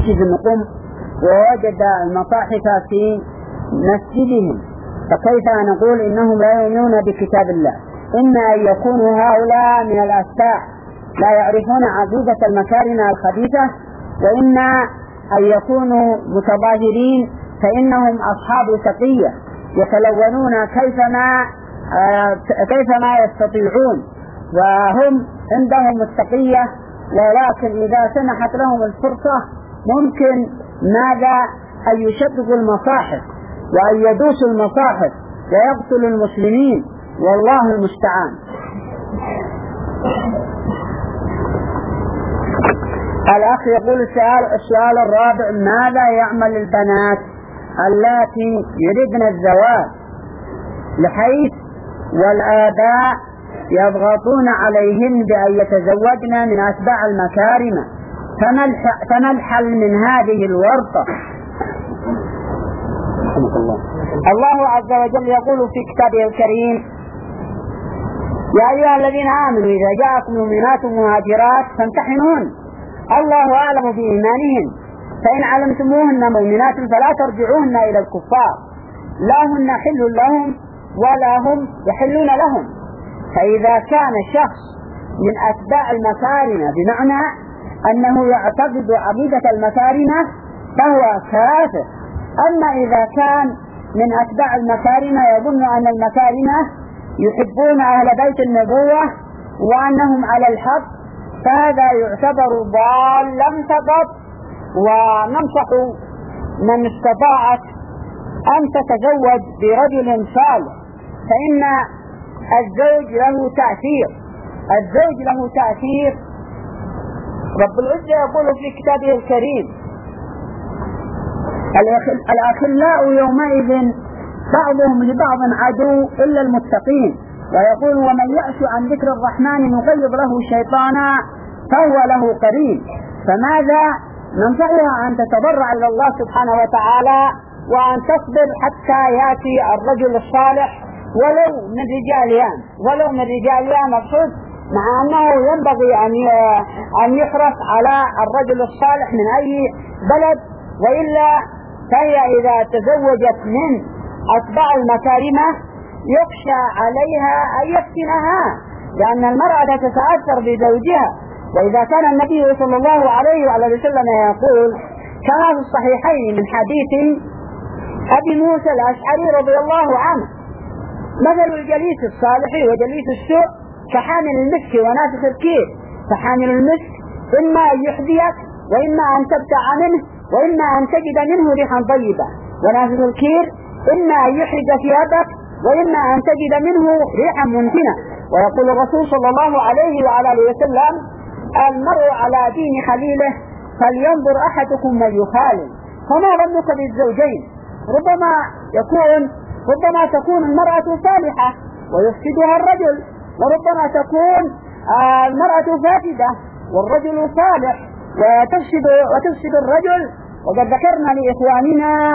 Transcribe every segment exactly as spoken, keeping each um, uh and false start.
مسجد قم ووجد المصاحف في مسجدهم، فكيف نقول إنهم لا يؤمنون بكتاب الله؟ إما أن يكونوا هؤلاء من الأتباع لا يعرفون عقيدة المكارم الخبيثة، وإما أن يكونوا متظاهرين فإنهم أصحاب تقية يتلونون كيفما كيفما يستطيعون، وهم عندهم التقية، ولكن إذا سنحت لهم الفرصة ممكن ماذا أن يشددوا المصاحف وأن يدوسوا المصاحف ويقتلوا المسلمين، والله المستعان. الأخ يقول السؤال, السؤال الرابع: ماذا يعمل البنات اللاتي يريدن الزواج لحيث والآباء يضغطون عليهن بأن يتزوجن من أتباع المكارم؟ فما الحل من هذه الورطة؟ الله. الله عز وجل يقول في كتابه الكريم: يا أيها الذين آمنوا إذا جاءكم مؤمنات مهاجرات فامتحنوهن الله أعلم بإيمانهن فإن علمتموهن مؤمنات فلا ترجعوهن إلى الكفار لا هن حل لهم ولا هم يحلون لهم. فإذا كان شخص من أتباع المكارم بمعنى أنه يعتقد عقيدة المكارم فهو كافر. أما إذا كان من أتباع المكارم يظن أن المكارم يحبون أهل بيت النبوة وأنهم على الحق فهذا يعتبر ضالا فقط. وننصح من استطاعت أن تتزوج برجل صالح، فإن الزوج له تأثير الزوج له تأثير رب العزة يقول في كتابه الكريم: الأخلاء يومئذ بعضهم لبعض عدو إلا المتقين. ويقول: ومن يعش عن ذكر الرحمن نقيض له شيطانا فهو له قرين. فماذا ننصحها؟ أن تتضرع إلى الله سبحانه وتعالى وأن تصبر حتى يأتي الرجل الصالح ولو من رجاليان ولو من رجاليان الصد، مع أنه ينبغي أن يحرص على الرجل الصالح من أي بلد، وإلا فهي إذا تزوجت من أتباع المكارمة يخشى عليها أن يفتنها، لأن المرأة تتأثر بزوجها. وإذا كان النبي صلى الله عليه وعلى وسلم يقول كما في الصحيحين من حديث أبي موسى الأشعري رضي الله عنه: مثل الجليس الصالح وجليس السوء كحامل المسك ونافخ الكير. فحامل المسك إما أن يحذيك وإما أن تبتع منه وإما أن تجد منه ريحا طيبة، ونافخ الكير إما أن يحرق ثيابك وإما أن تجد منه ريحا منتنة. ويقول الرسول صلى الله عليه وعلى آله وسلم: المرء على دين خليله فلينظر أحدكم من يخالل. فما ظنك بالزوجين؟ ربما يكون ربما تكون المرأة صالحة ويفسدها الرجل، وربما تكون المرأة فاسدة والرجل صالح وتفسد وتفسد الرجل. وقد ذكرنا لإخواننا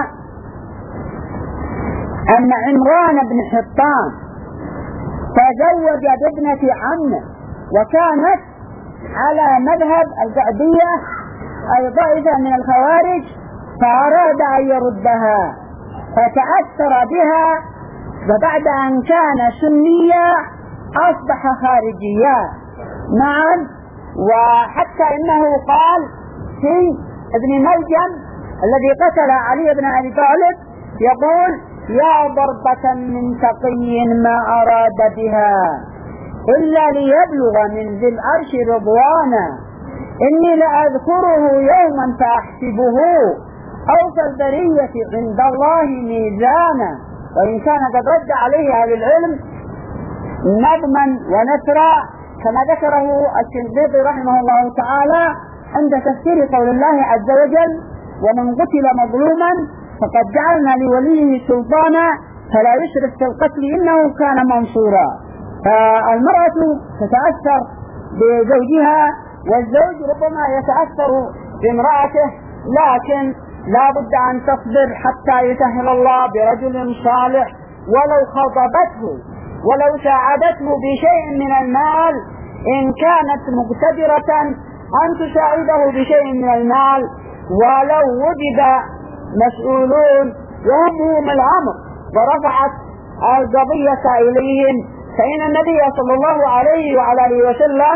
أن عمران بن حطان تزوج بابنة عمه وكانت على مذهب الجعدية أي طائفة من الخوارج، فأراد أن يردها فتأثر بها، وبعد أن كان سنيا أصبح خارجيا. نعم. وحتى إنه قال في ابن ملجم الذي قتل علي بن أبي طالب يقول: يا ضربة من تقي ما أراد بها إلا ليبلغ من ذي العرش رضوانا، إني لأذكره يوما فأحسبه أوفى البرية عند الله ميزانا. وإن كان قد رد عليه أهل العلم نظما ونثرا كما ذكره الشنقيطي رحمه الله تعالى عند تفسير قول الله عز وجل: ومن قتل مظلوما فقد جعلنا لوليه سلطانا فلا يشرك في القتل إنه كان منصورا. فالمرأة تتأثر بزوجها والزوج ربما يتأثر بامرأته، لكن لا بد أن تصبر حتى يسهل الله برجل صالح ولو خطبته ولو ساعدته بشيء من المال، إن كانت مقتدرة أن تساعده بشيء من المال ولو وجد مسؤولون يهمهم الأمر ورفعت القضية إليهم، فإن النبي صلى الله عليه وعلى آله وسلم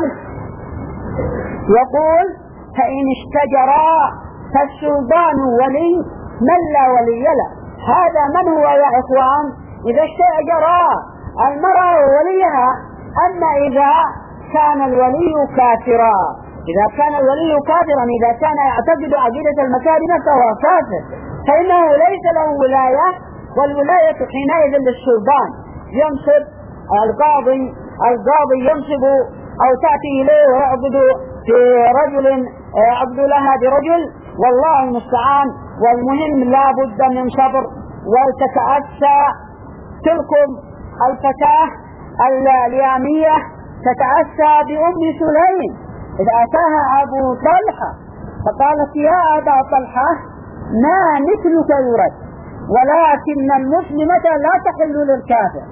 يقول: فإن اشتجرا فالسلطان ولي من لا ولي له. هذا من هو يا إخوان؟ إذا اشتجرا المرأة وليها. أما إذا كان الولي كافرا، إذا كان الولي كافرا، إذا كان يعتقد عقيدة المكارم فهو كافر، فإنه ليس له ولاية، والولاية حينئذ للسلطان. ينصب القاضي القاضي ينصب أو تأتي إليه ويعبد في رجل، يعبد لها برجل، والله المستعان. والمهم لا بد من صبر. ولتتأسى تلكم الفتاة اليامية تتأسى بأم سليم إذا أتاها أبو طلحة فقالت: يا أبا طلحة ما مثلك يرد، ولكن المسلمة لا تحل للكافر،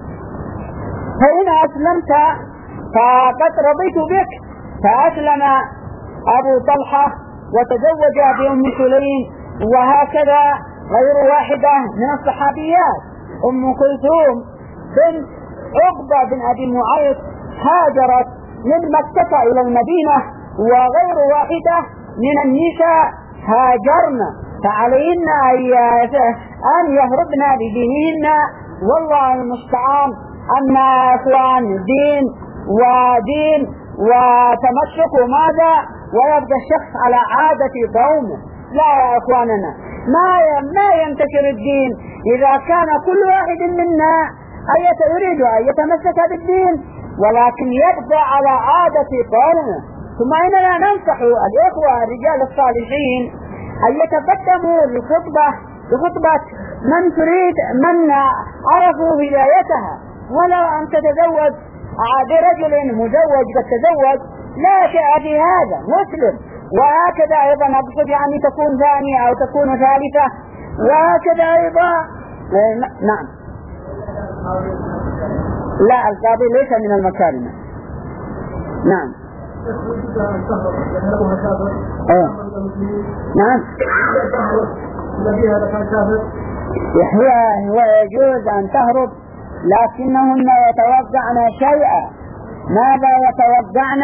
فإن أسلمت فقد رضيت بك. فأسلم أبو طلحة وتزوج بأم سليم. وهكذا غير واحدة من الصحابيات، أم كلثوم بنت عقبة بن أبي معيط هاجرت من مكة إلى المدينة، وغير واحدة من النساء هاجرن، فعليهن أن يهربن بدينهن. والله المستعان. أما إخوان دين ودين وتمسك ماذا، ويبدأ الشخص على عادة قومه. لا يا إخواننا، ما ما ينتشر الدين إذا كان كل واحد منا يريد أن يتمسك بالدين، ولكن يبدأ على عادة قومه. ثم إننا ننصح الإخوة الرجال الصالحين أن يتقدموا لخطبة لخطبة من تريد، من عرفوا هدايتها، ولو أن تتزوج برجل مزوج قد تزوج لا شيء في هذا، مسلم. وهكذا أيضا أقصد يعني تكون ثانية أو تكون ثالثة، وهكذا أيضا. نعم. لا، القاضي ليس من المكارم. نعم. أه. نعم. هو يجوز أن تهرب، لكنهن يتوقعن شيئا. ماذا يتوقعن؟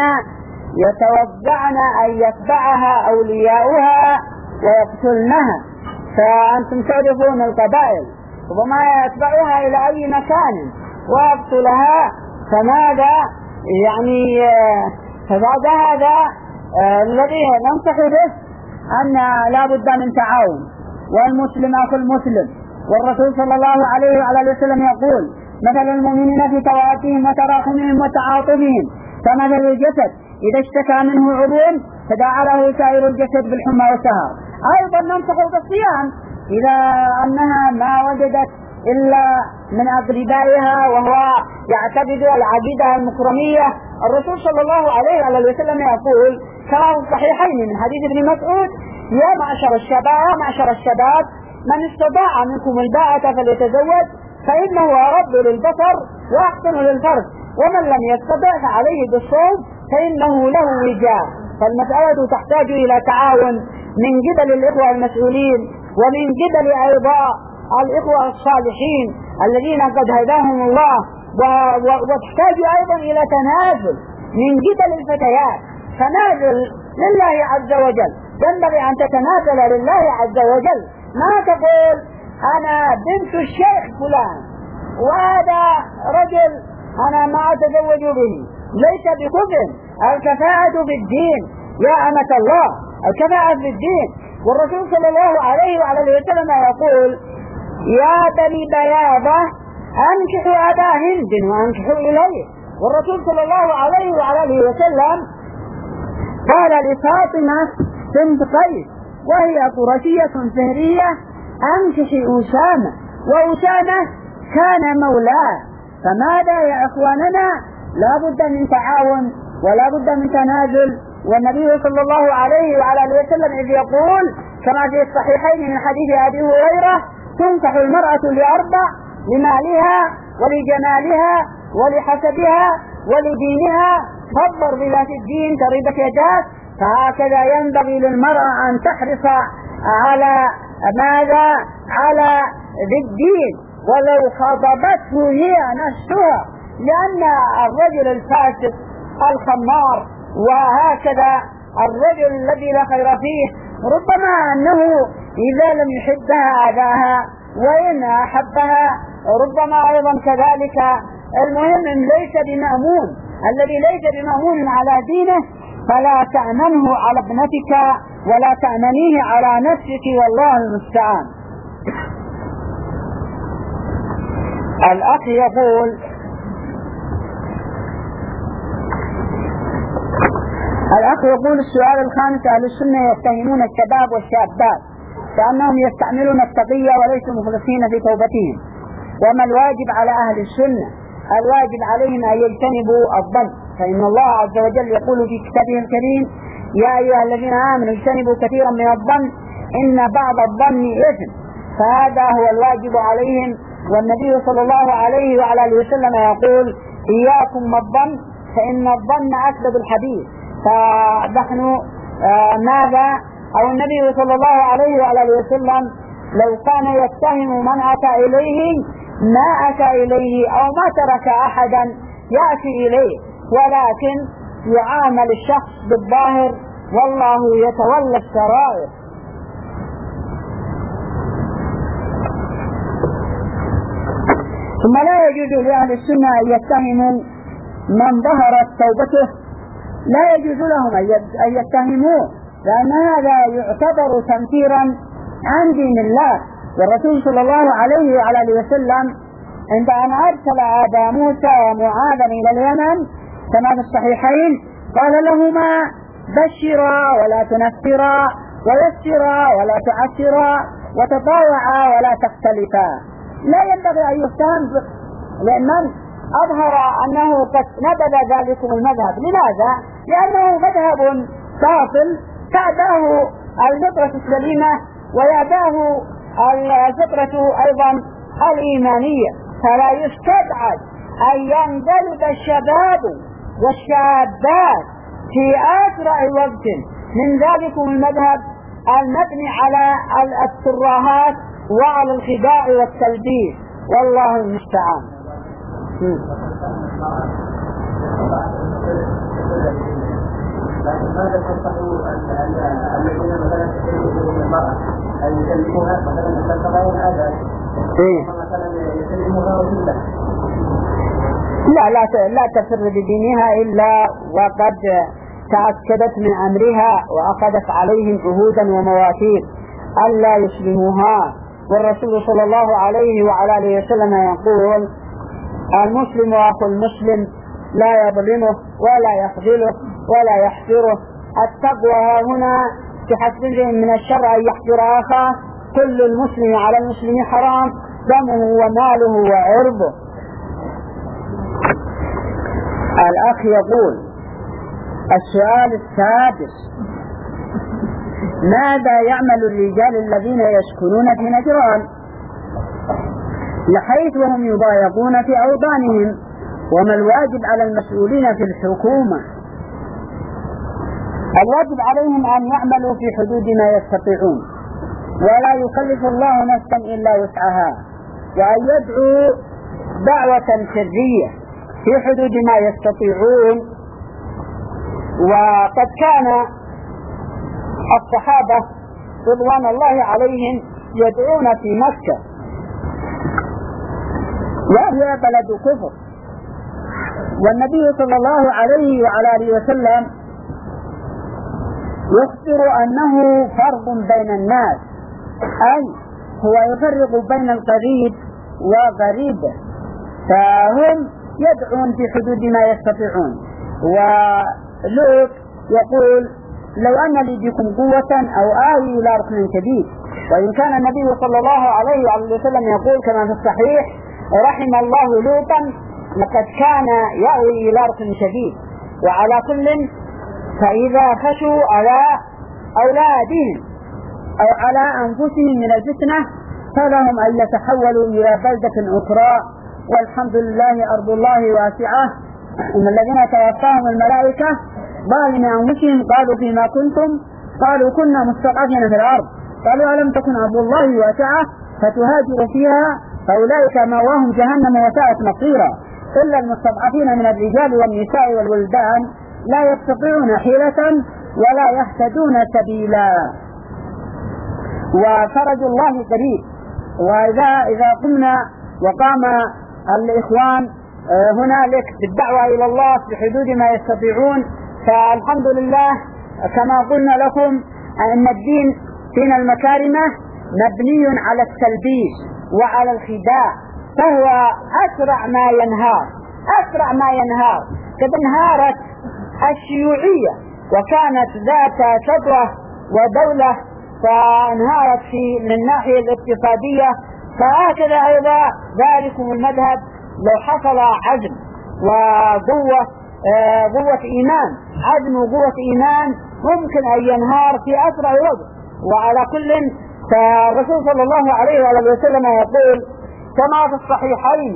يتوقعن أن يتبعها أولياؤها ويقتلنها. فأنتم تعرفون القبائل ربما يتبعها إلى أي مكان ويقتلها. فماذا يعني فبعد هذا الذي ننصح به أن لا بد من تعاون، والمسلم أخو المسلم. والرسول صلى الله عليه وعلى وسلم يقول: مثل المؤمنين في توادهم وتراحمهم وتعاطفهم كمثل الجسد إذا اشتكى منه عضو تداعى له سائر الجسد بالحمى والسهر. أيضا ننصح بالصيام إذا أنها ما وجدت إلا من أقربائها وهو يعتقد العقيدة المكرمية. الرسول صلى الله عليه وعلى وسلم يقول كما في الصحيحين من حديث ابن مسعود: يا معشر الشباب يا معشر الشباب من استطاع منكم الباءة فليتزوج فإنه أغض للبصر وأحسن للفرج، ومن لم يستطع فعليه بالصوم فإنه له وجاء. فالمسألة تحتاج إلى تعاون من قبل الإخوة المسؤولين، ومن قبل أيضا الإخوة الصالحين الذين قد هداهم الله، وتحتاج أيضا إلى تنازل من قبل الفتيات. تنازل لله عز وجل، ينبغي أن تتنازل لله عز وجل. ما تقول أنا بنت الشيخ فلان وهذا رجل أنا ما أتزوج به، ليس بكفر. الكفاءة بالدين يا أمة الله، الكفاءة بالدين. والرسول صلى الله عليه وعلى وسلم يقول: يا بني بياضة أنكحوا أبا هند وأنكحوا إليه. والرسول صلى الله عليه وعلى وسلم قال لفاطمة بنت قيس وهي قرشية فهرية: أنكحي أسامة، وأسامة كان مولاه. فماذا يا إخواننا؟ لا بد من تعاون ولا بد من تنازل. والنبي صلى الله عليه وعلى آله وسلم إذ يقول كما في الصحيحين من حديث أبي هريرة: تنكح المرأة لأربع: لمالها ولجمالها ولحسبها ولدينها، فاضطر بذات الدين تربت يداك. فهكذا ينبغي للمرأة أن تحرص على ماذا؟ على ذي الدين ولو خاطبته هي نفسها، لأن الرجل الفاسق الخمار وهكذا الرجل الذي لا خير فيه ربما أنه إذا لم يحبها أذاها، وإن أحبها ربما أيضا كذلك. المهم ليس بمأمون، الذي ليس بمأمون على دينه فلا تأمنه على ابنتك ولا تأمنيه على نفسك، والله المستعان. الأخ يقول: الأخ يقول السؤال الخامس: أهل السنة يتهمون الشباب والشابات كأنهم يستعملون التقية وليسوا مخلصين في توبتهم، وما الواجب على أهل السنة؟ الواجب عليهم أن يجتنبوا الظن، فإن الله عز وجل يقول في كتابه الكريم: يا أيها الذين آمنوا اجتنبوا كثيرا من الظن إن بعض الظن إثم. فهذا هو الواجب عليهم. والنبي صلى الله عليه وعلى آله وسلم يقول: إياكم والظن فإن الظن أكذب الحديث. فنحن آه ماذا أو النبي صلى الله عليه وعلى آله وسلم لو كان يتهم من أتى إليه ما أتى إليه أو ما ترك أحدا يأتي إليه، ولكن يعامل الشخص بالظاهر والله يتولى السرائر. ثم لا يجوز لأهل السنة أن يتهموا من ظهرت توبته، لا يجوز لهم أن يتهموه، لأن هذا يعتبر تنفيرا عن دين الله. والرسول صلى الله عليه وعلى آله وسلم عند أن أرسل أبا موسى ومعاذا إلى اليمن كما في الصحيحين قال لهما: بشرا ولا تنفرا، ويسرا ولا تعسرا، وتطاوعا ولا تختلفا. لا ينبغي أن يفتهم لمن أظهر أنه قد نبذ ذلكم المذهب. لماذا؟ لأنه مذهب باطل تعداه الفطرة السليمة ويعداه الفطرة أيضا الإيمانية، فلا يستبعد أن ينقلب الشباب والشابات في أسرع وقت من ذلكم المذهب المبني على الترهات وعلى الخداع والتلبيس، والله المستعان. لكن ماذا تنصحوا الذين مثلا يسلمون المرأة أن يسلموها مثلا تتغير هذا مثلا يسلموها وجودا؟ لا لا لا تفر بدينها إلا وقد تأكدت من أمرها وأخذت عليهم عهودا ومواثيق ألا يسلموها. والرسول صلى الله عليه وعلى آله وسلم يقول: المسلم أخو المسلم لا يظلمه ولا يخذله ولا يحقره. التقوى هنا تحسب من الشر أن يحقر أخاه. كل المسلم على المسلم حرام، دمه وماله وعرضه. الأخ يقول: السؤال السادس: ماذا يعمل الرجال الذين يسكنون في نجران لحيث هم يضايقون في أوطانهم، وما الواجب على المسؤولين في الحكومة؟ الواجب عليهم أن يعملوا في حدود ما يستطيعون، ولا يكلف الله نفسا إلا وسعها، وأن يدعوا دعوة سرية في حدود ما يستطيعون. وقد كان الصحابة رضوان الله عليهم يدعون في مكة وهي بلد كفر، والنبي صلى الله عليه وعلى آله وسلم يخبر أنه فرق بين الناس، أي هو يفرق بين القريب وغريبه، فهم يدعون في حدود ما يستطيعون. ولوط يقول: لو أن لي بكم قوة أو آوي إلى ركن شديد. وإن كان النبي صلى الله عليه وعلى وسلم يقول كما في الصحيح: رحم الله لوطا لقد كان يأوي إلى ركن شديد. وعلى كل فإذا خشوا على أولادهم أو على أنفسهم من الفتنة فلهم أن يتحولوا إلى بلدة أخرى، والحمد لله أرض الله واسعة. إن الذين توفاهم الملائكة ظالم أنفسهم قالوا فيما كنتم قالوا كنا مستضعفين في الأرض قالوا ألم تكن أرض الله واسعة فتهاجروا فيها فأولئك مأواهم جهنم وساءت مصيرا إلا المستضعفين من الرجال والنساء والولدان لا يستطيعون حيلة ولا يهتدون سبيلا وفرج الله قريب. وإذا إذا قمنا وقام الإخوان هنالك بالدعوة إلى الله بحدود ما يستطيعون فالحمد لله كما قلنا لكم أن الدين دين المكارمة مبني على التلبيس وعلى الخداع فهو أسرع ما ينهار أسرع ما ينهار قد انهارت الشيوعية وكانت ذات سطوة ودولة فانهارت في من الناحية الاقتصادية فهكذا أيضا ذلكم المذهب لو حصل عزم وقوة آه قوة إيمان عزم وقوة إيمان ممكن أن ينهار في أسرع وقت. وعلى كل فالرسول صلى الله عليه وسلم يقول كما في الصحيحين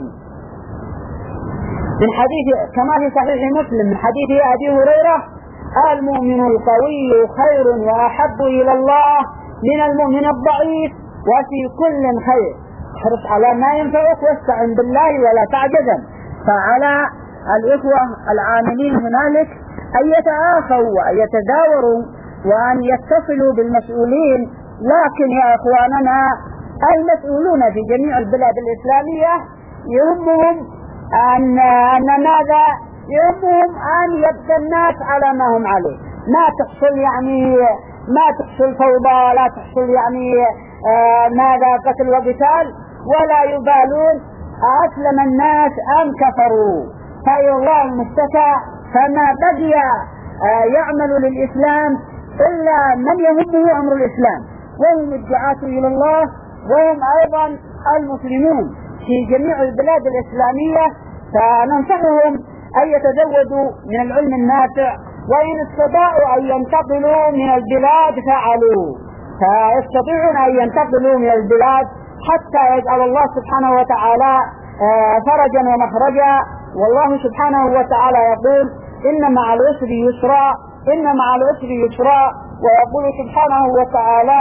من حديث كما في صحيح مسلم من حديث أبي هريرة المؤمن القوي خير وأحب إلى الله من المؤمن الضعيف وفي كل خير احرص على ما ينفعك واستعن بالله ولا تعجزا. فعلى الإخوة العاملين هنالك أن يتآخوا وأن يتداوروا وأن يتصلوا بالمسؤولين. لكن يا إخواننا المسؤولون في جميع البلاد الإسلامية يهمهم أن أن ماذا يهمهم أن يبقى الناس على ما هم عليه ما تحصل يعني ما تحصل فوضى لا تحصل يعني آه ماذا قتل وقتال ولا يبالون أسلم الناس أم كفروا. فإلى الله المستكى فما بقي آه يعمل للإسلام إلا من يهمه أمر الإسلام وهم الدعاة إلى الله وهم أيضا المسلمون في جميع البلاد الإسلامية. فننصحهم أن يتزودوا من العلم النافع وإن استطاعوا أن ينتقلوا من البلاد فعلوا فيستطيعون أن ينتقلوا من البلاد حتى يجعل الله سبحانه وتعالى فرجا ومخرجا. والله سبحانه وتعالى يقول إن مع العسر يسرا إن مع العسر يسرا ويقول سبحانه وتعالى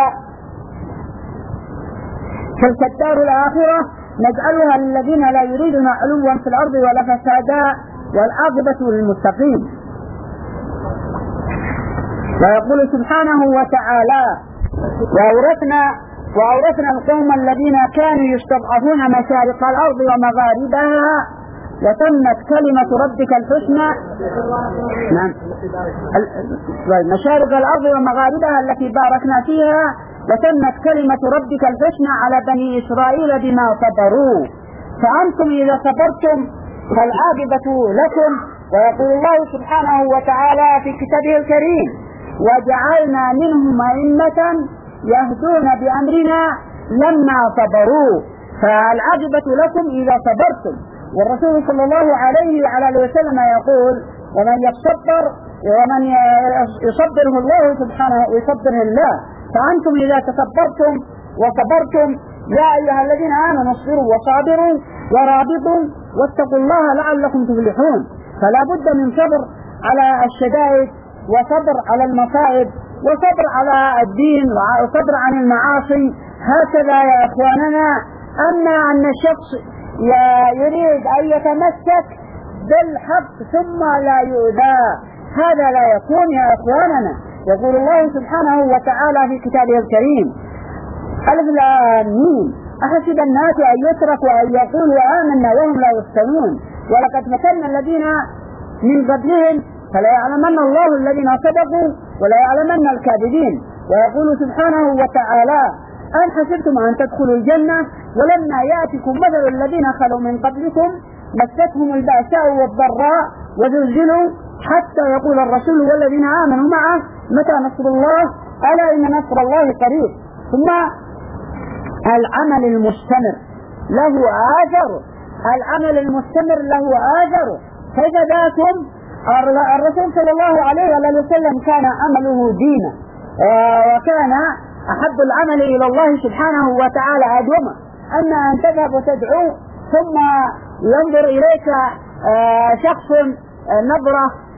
تلك الدار الآخرة نجعلها للذين لا يريدون علوا في الأرض ولا فسادا والعاقبة للمتقين. ويقول سبحانه وتعالى وأورثنا وأورثنا القوم الذين كانوا يستضعفون مشارق الأرض ومغاربها وتمت كلمة ربك الحسنى نعم مشارق الأرض ومغاربها التي باركنا فيها وتمت كلمة ربك الحسنى على بني إسرائيل بما صبروا فأنتم إذا صبرتم فالعاقبة لكم. ويقول الله سبحانه وتعالى في كتابه الكريم وجعلنا منهم أئمة يهدون بأمرنا لما صبروا فالعاقبة لكم إذا صبرتم. والرسول صلى الله عليه وعلى وسلم يقول ومن يصبر ومن يصبره الله سبحانه يصبره الله. فأنتم إذا تصبرتم وصبرتم يا أيها الذين آمنوا اصبروا وصابروا ورابطوا واتقوا الله لعلكم تفلحون. فلا بد من صبر على الشدائد وصبر على المصائب وصبر على الدين وصبر عن المعاصي. هكذا يا إخواننا. أما أن الشخص يريد أن يتمسك بالحق ثم لا يؤذى هذا لا يكون يا إخواننا. يقول الله سبحانه وتعالى في كتابه الكريم ألف لام ميم أحسب الناس أن يتركوا أن يقولوا آمنا وهم لا يفتنون ولقد فتنا الذين من قبلهم فلا يعلمن الله الذين صدقوا ولا يعلمن الكاذبين. ويقول سبحانه وتعالى أن حسبتم أن تدخلوا الجنة ولما يأتكم مثل الذين خلوا من قبلكم مستهم البأساء والضراء وزلزلوا حتى يقول الرسول والذين آمنوا معه متى نصر الله ألا إن نصر الله قريب. ثم العمل المستمر له آثر العمل المستمر له آثر. كيف ذاكم الرسول صلى الله عليه وسلم كان عمله دينا وكان أحب العمل إلى الله سبحانه وتعالى أدومه. أما أن تذهب وتدعو ثم ينظر إليك شخص نظرة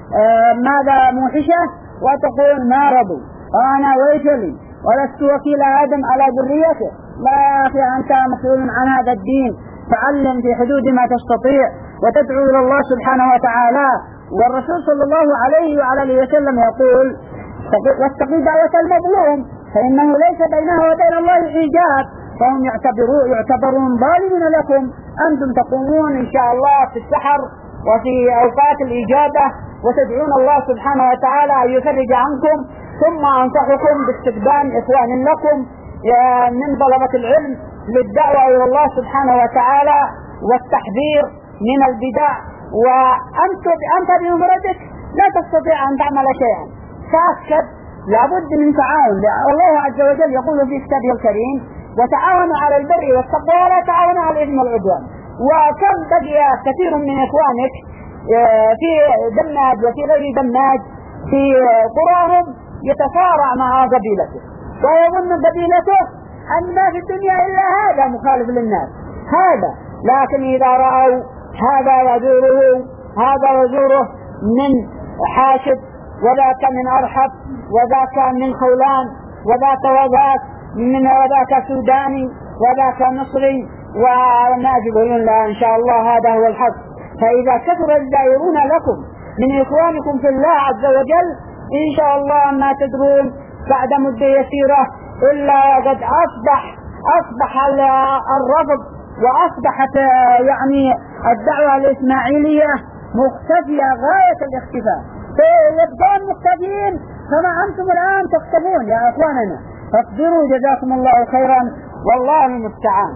آه ماذا موحشة، وتقول ما رضوا وأنا ويشلي ولست وكيل آدم على ذريته. لا يا أخي، أنت مسؤول عن هذا الدين، تعلم في حدود ما تستطيع وتدعو إلى الله سبحانه وتعالى. والرسول صلى الله عليه وعلى اله وسلم يقول واتقوا دعوة المظلوم فإنه ليس بينها وبين الله حجاب، فهم يعتبرون يعتبرون ظالمين لكم. أنتم تقومون إن شاء الله في السحر وفي أوقات الإجابة وتدعون الله سبحانه وتعالى أن يفرج عنكم. ثم أنصحكم باستخدام إخوان لكم من طلبة العلم للدعوة إلى الله سبحانه وتعالى والتحذير من البدع. وأنت أنت بمفردك لا تستطيع أن تعمل شيئا، فأكد لابد من تعاون. الله عز وجل يقول في كتابه الكريم وتعاونوا على البر والتقوى ولا تعاونوا على الإثم والعدوان. وكم بقي كثير من إخوانك في دماج وفي غير دماج في قراهم يتصارع مع قبيلته ويظن قبيلته أن ما في الدنيا إلا هذا مخالف للناس هذا، لكن إذا رأوا هذا يزوره هذا يزوره من حاشد وذاك من أرحب وذاك من خولان وذاك وذاك من وذاك سوداني وذاك مصري، والناس يقولون لا إن شاء الله هذا هو الحق. فإذا كثر الدائرون لكم من إخوانكم في الله عز وجل إن شاء الله ما تدرون بعد مدة يسيرة إلا قد أصبح أصبح الرفض وأصبحت يعني الدعوة الإسماعيلية مختفية غاية الاختفاء. فيبقون مختفين كما أنتم الآن تختفون يا أخواننا، فاصبروا جزاكم الله خيرا والله المستعان.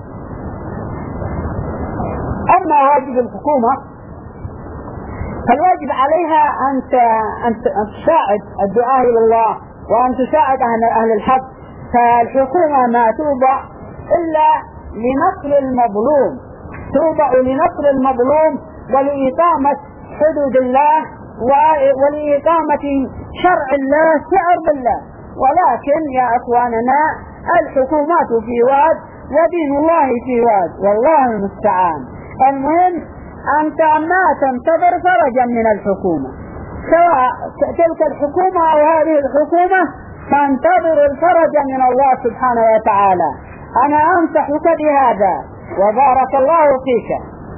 أما واجب الحكومة فالواجب عليها أن تساعد الدعاء إلى الله وأن تساعد أهل الحق. فالحكومة ما توضع إلا لنصر المظلوم، توضع لنصر المظلوم ولإقامة حدود الله ولإقامة شرع الله في أرض الله. ولكن يا أخواننا الحكومات في واد ودين الله في واد والله المستعان. المهم أنت ما تنتظر فرجا من الحكومة، سواء تلك الحكومة أو هذه الحكومة، فانتظر الفرج من الله سبحانه وتعالى. أنا أنصحك بهذا وبارك الله فيك.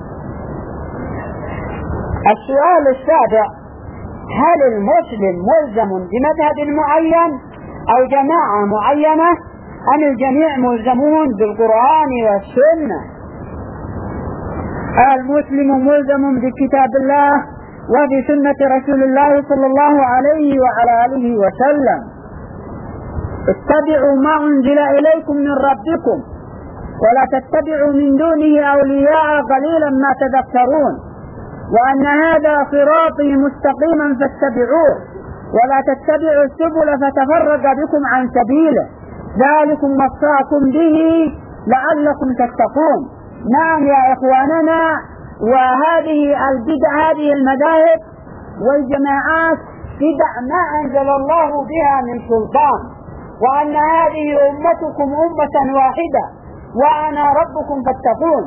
السؤال السابع: هل المسلم ملزم بمذهب معين أو جماعة معينة أم الجميع ملزمون بالقرآن والسنة؟ المسلم ملزم بكتاب الله وبسنة رسول الله صلى الله عليه وعلى آله وسلم. اتبعوا ما أنزل إليكم من ربكم ولا تتبعوا من دونه أولياء قليلا ما تذكرون، وأن هذا صراطي مستقيما فاتبعوه ولا تتبعوا السبل فتفرق بكم عن سبيله ذلكم وصاكم به لعلكم تتقون. نعم يا إخواننا، وهذه البدع هذه المذاهب والجماعات بدع ما أنزل الله بها من سلطان، وأن هذه أمتكم أمة واحدة وأنا ربكم فاتقون.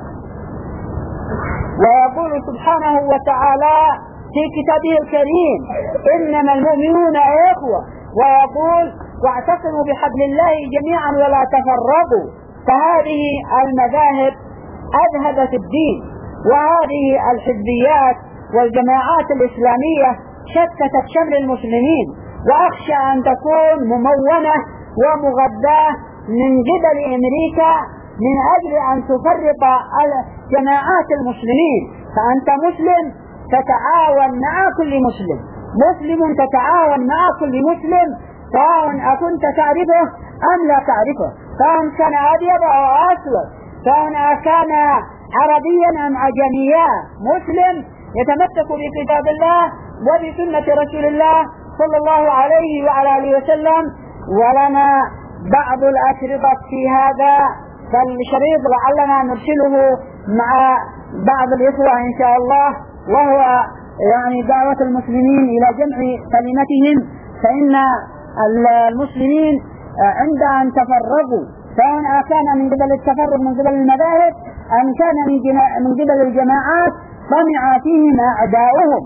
ويقول سبحانه وتعالى في كتابه الكريم: إنما المؤمنون إخوة، ويقول: واعتصموا بحبل الله جميعا ولا تفرقوا. فهذه المذاهب أذهبت الدين، وهذه الحزبيات والجماعات الإسلامية شتتت شمل المسلمين، وأخشى أن تكون ممونة ومغذاة من قبل أمريكا من أجل أن تفرق جماعات المسلمين. فأنت مسلم تتعاون مع كل مسلم، مسلم تتعاون مع كل مسلم، سواء أكنت تعرفه أم لا تعرفه، سواء كان أبيض أو أسود، سواء كان عربيا أم عجميا، مسلم يتمسك بكتاب الله وبسنة رسول الله صلى الله عليه وعلى آله وسلم. ولنا بعض الأشرطة في هذا، فالشريط لعلنا نرسله مع بعض الإخوة إن شاء الله، وهو يعني دعوة المسلمين إلى جمع كلمتهم. فإن المسلمين عند أن تفرقوا، سواء كان من قبل التفرق من قبل المذاهب أم كان من قبل الجماعات، طمع فيهم أعداؤهم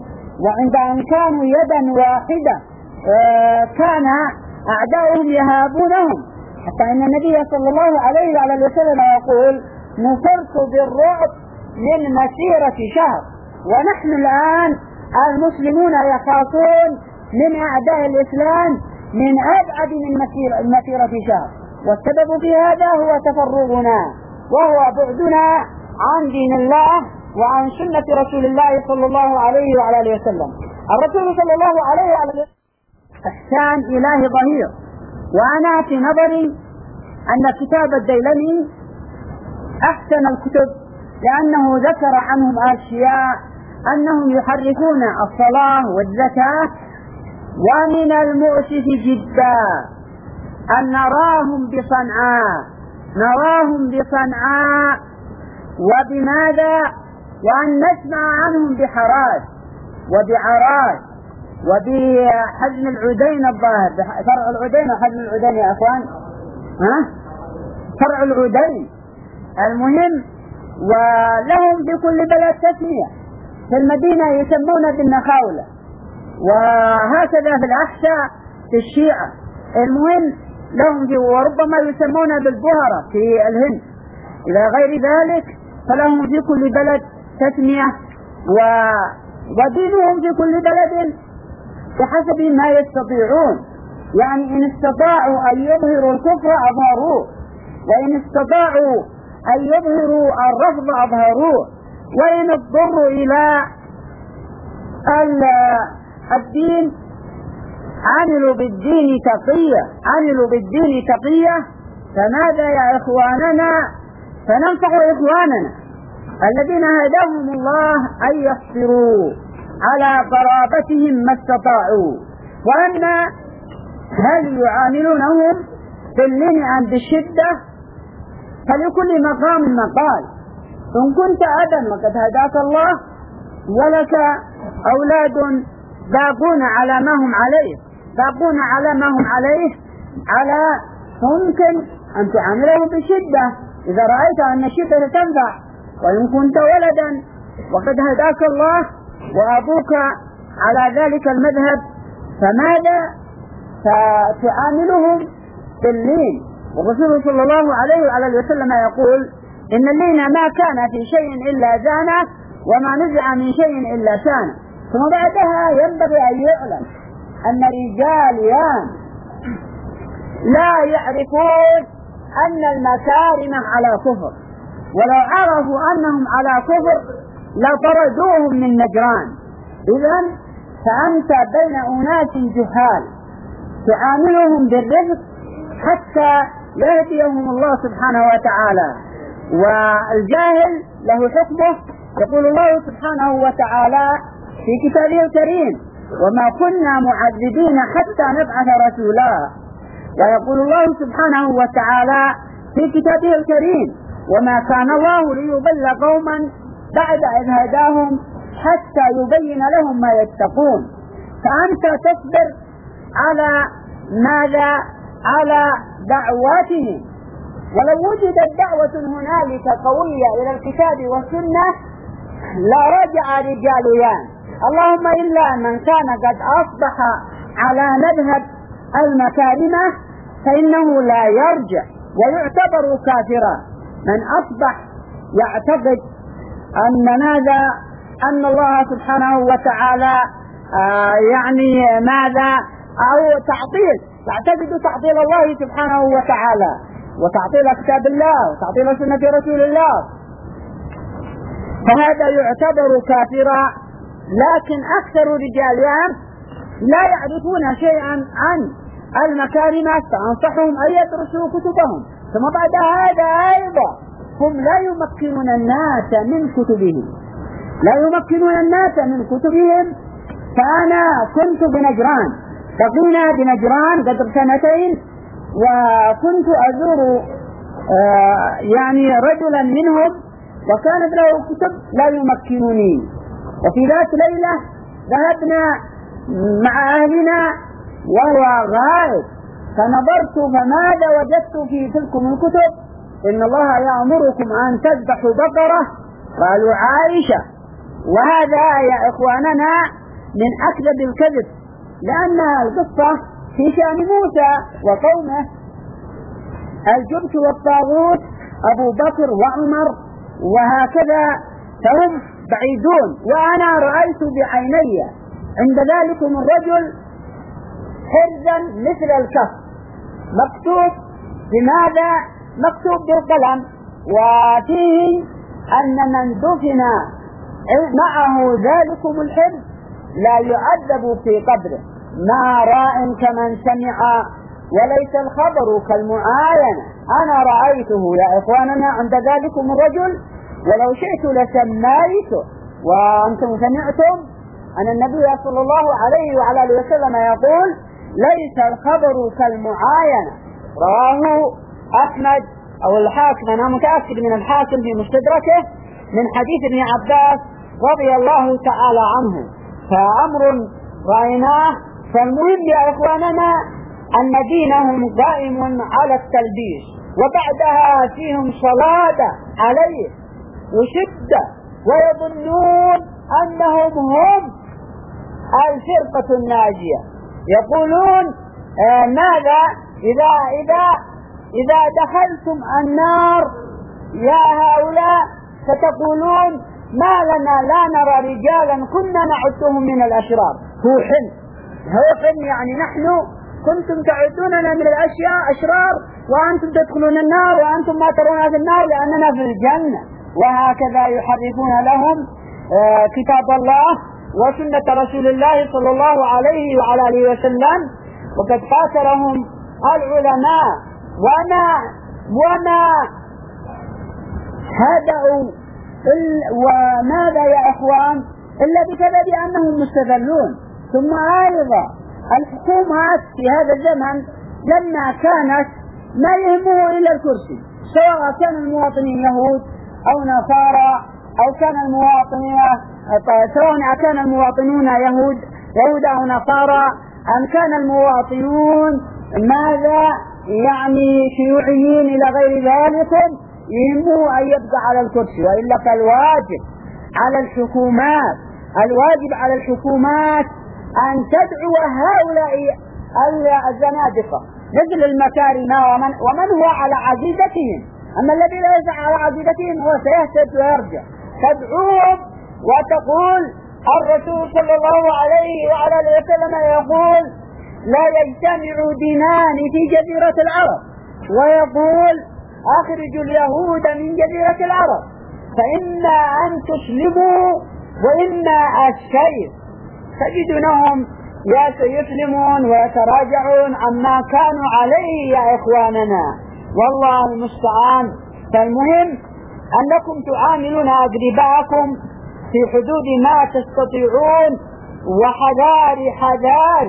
وعند أن كانوا يدا واحدة كان أعداؤهم يهابونهم، حتى أن النبي صلى الله عليه وعلى وسلم يقول نصرت بالرعب من مسيرة شهر، ونحن الآن المسلمون يخافون من أعداء الإسلام من أبعد من مسيرة شهر، والسبب في هذا هو تفرغنا وهو بعدنا عن دين الله وعن سنة رسول الله صلى الله عليه وعلى آله وسلم. الرسول صلى الله عليه وعلى آله وسلم إحسان إلهي ظهير، وأنا في نظري أن كتاب الديلمي أحسن الكتب، لأنه ذكر عنهم أشياء أنهم يحركون الصلاة والزكاة، ومن المؤسف جدا أن نراهم بصنعاء نراهم بصنعاء وبماذا؟ وأن نسمع عنهم بحراس وبعراس وبحزم العدين، الظاهر فرع العدين وحزم العدين يا أخوان، ها؟ فرع العدين. المهم، ولهم بكل بلد تسمية، في المدينة يسمون بالنخاولة، وهكذا في الأحساء في الشيعة. المهم لهم في، وربما يسمون بالبهرة في الهند. إلى غير ذلك فلهم في كل بلد تسمية، و... ودينهم في كل بلد بحسب ما يستطيعون. يعني إن استطاعوا أن يظهروا الكفر أظهروه، وإن استطاعوا أن يظهروا الرفض أظهروه، وإن اضطروا إلى الدين عملوا بالدين تقية عملوا بالدين تقية. فماذا يا إخواننا؟ فننصح إخواننا الذين هداهم الله أن يصبروا على قرابتهم ما استطاعوا، وأما هل يعاملونهم باللين عند الشدة؟ فلكل مقام مقال. إن كنت أبا وقد هداك الله ولك أولاد باقون على ما هم عليه باقون على ما هم عليه على ممكن أن تعاملهم بشدة إذا رأيت أن الشدة تنفع. وإن كنت ولدا وقد هداك الله وأبوك على ذلك المذهب فماذا؟ فتعاملهم باللين. والرسول صلى الله عليه وعلى وسلم يقول إن اللين ما كان في شيء إلا زانه، وما نزع من شيء إلا شانه. ثم بعدها ينبغي أن يعلم أن رجاليان لا يعرفون أن المكارم على كفر، ولو عرفوا أنهم على كفر لطردوهم من نجران. إذن فأنت بين أناس جهال تعاملهم بالرفق حتى يهديهم الله سبحانه وتعالى، والجاهل له حكمه. يقول الله سبحانه وتعالى في كتابه الكريم وما كنا معذبين حتى نبعث رسولا. ويقول الله سبحانه وتعالى في كتابه الكريم وما كان الله ليضل قوما بعد إذ هداهم حتى يبين لهم ما يتقون. فأنت تصبر على ماذا؟ على دعواتهم. ولو وجدت دعوة هنالك قوية إلى الكتاب والسنة لرجع رجاليان، اللهم إلا من كان قد أصبح على مذهب المكارمة فإنه لا يرجع ويعتبر كافرا. من أصبح يعتقد أن ماذا؟ أن الله سبحانه وتعالى آه يعني ماذا؟ أو تعطيل، تعتقد تعطيل الله سبحانه وتعالى وتعطيل كتاب الله وتعطيل سنة رسول الله، فهذا يعتبر كافرا. لكن أكثر رجاليان لا يعرفون شيئا عن المكارم، فأنصحهم أن يدرسوا كتبهم. ثم بعد هذا أيضا هم لا يمكنون الناس من كتبهم لا يمكنون الناس من كتبهم. فأنا كنت بنجران، بقينا بنجران قدر سنتين، وكنت أزور آه يعني رجلا منهم وكانت له كتب لا يمكنني. وفي ذات ليلة ذهبنا مع أهلنا وهو غائب، فنظرت فماذا وجدت في تلكم الكتب؟ إن الله يأمركم أن تذبحوا بقرة. قالوا عائشة. وهذا يا إخواننا من أكذب الكذب، لأن القصة في شأن موسى وقومه. الجبت والطاغوت أبو بكر وعمر وهكذا، فهم بعيدون. وأنا رأيت بعيني عند ذلكم الرجل حرزا مثل الكف مكتوب بماذا؟ مكتوب بالقلم، وفيه أن من دفن معه ذلكم الحرز لا يعذب في قبره، ما راء كمن سمع وليس الخبر كالمعاينة. أنا رأيته يا إخواننا عند ذلكم الرجل، ولو شئت لسميته وأنتم سمعتم أن النبي صلى الله عليه وعلى آله وسلم يقول ليس الخبر كالمعاينة. رواه أحمد أو الحاكم، أنا متأكد من الحاكم في مستدركه من حديث ابن عباس رضي الله تعالى عنه. فأمر رأيناه. فالمهم يا إخواننا أن دينهم قائم على التلبيس، وبعدها فيهم صلادة عليه وشدة، ويظنون أنهم هم الفرقة الناجية. يقولون آه ماذا إذا إذا إذا دخلتم النار يا هؤلاء فتقولون ما لنا لا نرى رجالا كنا نعدهم من الأشرار. هو حلم، هو حلم يعني نحن كنتم تعدوننا من الأشياء أشرار وأنتم تدخلون النار وأنتم ما ترون في النار لأننا في الجنة. وهكذا يحرفون لهم آه كتاب الله وسنة رسول الله صلى الله عليه وعلى آله وسلم. وقد قاتلهم العلماء وما وما هدأوا وماذا يا إخوان إلا بسبب أنهم مستذلون. ثم أيضا الحكومات في هذا الزمن لما كانت ما يهمه إلا الكرسي، سواء كان المواطنين يهود أو نصارى أو كان المواطنين سواء كان المواطنون يهود يهود أو نصارى أم كان المواطنون ماذا يعني شيوعيين إلى غير ذلك، يهمه أن يبقى على الكرسي. وإلا فالواجب على الحكومات الواجب على الحكومات أن تدعو هؤلاء الزنادقة مثل المكارم ومن, ومن هو على عقيدتهم. أما الذي ليس على عقيدتهم هو سيهتد ويرجع. تدعوهم وتقول الرسول صلى الله عليه وعلى آله وسلم يقول لا يجتمع دينان في جزيرة العرب، ويقول أخرجوا اليهود من جزيرة العرب فإما أن تسلموا وإما السيف. تجدونهم يسلمون ويتراجعون عما كانوا عليه يا إخواننا، والله المستعان. فالمهم أنكم تعاملون أقرباءكم في حدود ما تستطيعون، وحذار حذار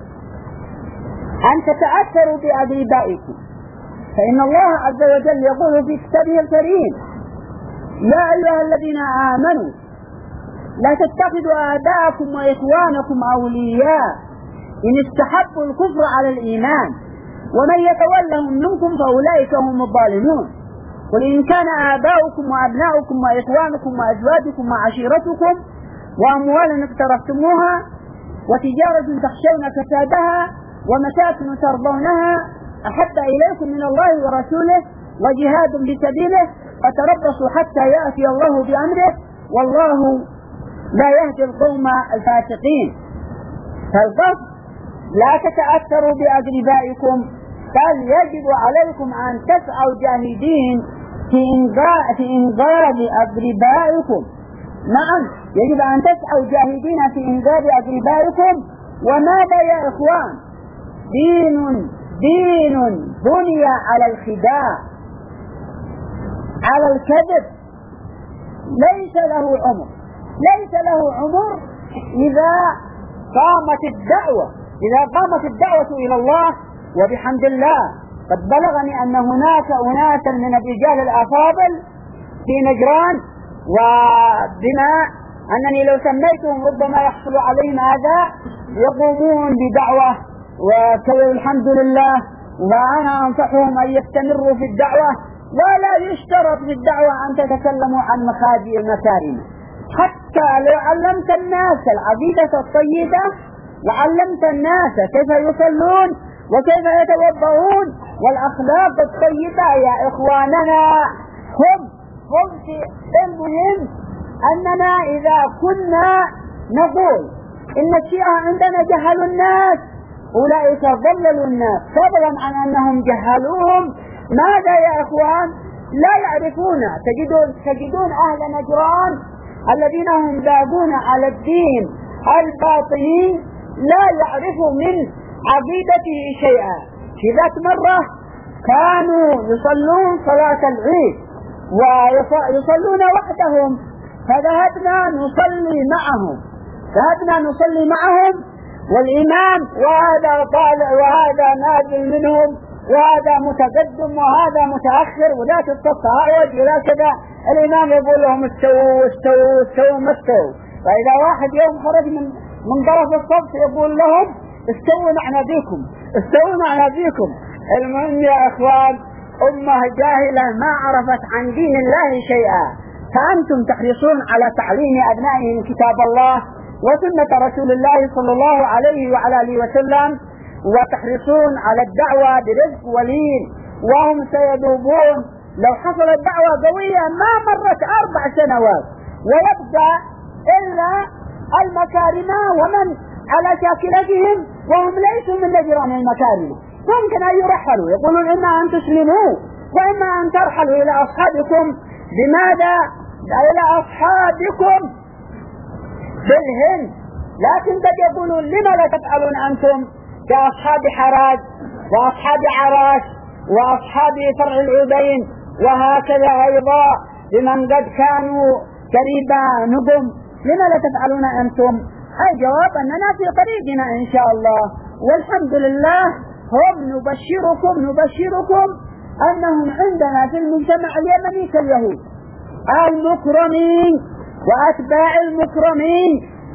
أن تتأثروا بأقربائكم، فإن الله عز وجل يقول في كتابه الكريم يا أيها الذين آمنوا لا تتخذوا آباءكم وإخوانكم أولياء إن استحبوا الكفر على الإيمان ومن يتولهم منكم فأولئك هم الظالمون. قل إن كان آباؤكم وأبناؤكم وإخوانكم وأزواجكم وعشيرتكم وأموال اقترفتموها وتجارة تخشون كسادها ومساكن ترضونها أحب إليكم من الله ورسوله وجهاد بسبيله فتربصوا حتى يأتي الله بأمره والله لا يهدي القوم الفاسقين. فالقصد لا تتأثروا بأقربائكم، بل يجب عليكم أن تسعوا جاهدين في إنقاذ في إنقاذ أقربائكم. نعم يجب أن تسعوا جاهدين في إنقاذ أقربائكم. وماذا يا إخوان؟ دين دين بني على الخداع على الكذب، ليس له عمر ليس له عمر إذا قامت الدعوة إذا قامت الدعوة إلى الله. وبحمد الله قد بلغني أن هناك أناسا من الرجال الأفاضل في نجران، وبما أنني لو سميتهم ربما يحصل عليهم هذا، يقومون بدعوة والحمد لله. وأنا أنصحهم أن يستمروا في الدعوة، ولا يشترط في الدعوة أن تتكلموا عن مخادئ المكارم، حتى لو علمت الناس العقيدة الطيبة وعلمت الناس كيف يصلون وكيف يتوضؤون والأخلاق الطيبة يا إخواننا هم هم في المهم أننا إذا كنا نقول إن الشيعة عندنا جهلوا الناس أولئك ضللوا الناس فضلا عن أنهم جهلوهم. ماذا يا إخوان؟ لا يعرفون. تجدون, تجدون أهل نجران الذين هم باقون على الدين الباطني لا يعرفوا من عقيدته شيئا. في ذات مرة كانوا يصلون صلاة العيد ويصلون وحدهم فذهبنا نصلي معهم ذهبنا نصلي معهم والإمام وهذا طالع وهذا نازل منهم وهذا متقدم وهذا متأخر ولا الصف أعوج ولا كذا. الإمام يقول لهم استووا استووا استووا ما استووا. فإذا واحد يوم خرج من من طرف الصف يقول لهم استووا معنا بكم استووا معنا بكم. المهم يا أخوان أمة جاهلة ما عرفت عن دين الله شيئا، فأنتم تحرصون على تعليم أبنائهم كتاب الله وسنة رسول الله صلى الله عليه وعلى آله وسلم وتحرصون على الدعوة برزق ولين وهم سيذوبون. لو حصلت دعوة قوية ما مرت أربع سنوات ويبقى إلا المكارمة ومن على شاكلتهم وهم ليسوا من نجران المكارمة. ممكن أن يرحلوا يقولون إما أن تسلموا وإما أن ترحلوا إلى أصحابكم. بماذا؟ إلى أصحابكم في الهند. لكن قد يقولون لما لا تفعلون أنتم كأصحاب حراج وأصحاب عراش وأصحاب فرع العبين وهكذا أيضا لمن قد كانوا قريبا نقم لما لا تفعلون أنتم؟ الجواب أننا في طريقنا إن شاء الله والحمد لله. هم نبشركم نبشركم أنهم عندنا في المجتمع اليمني كاليهود المكرمين وأتباع المكرمين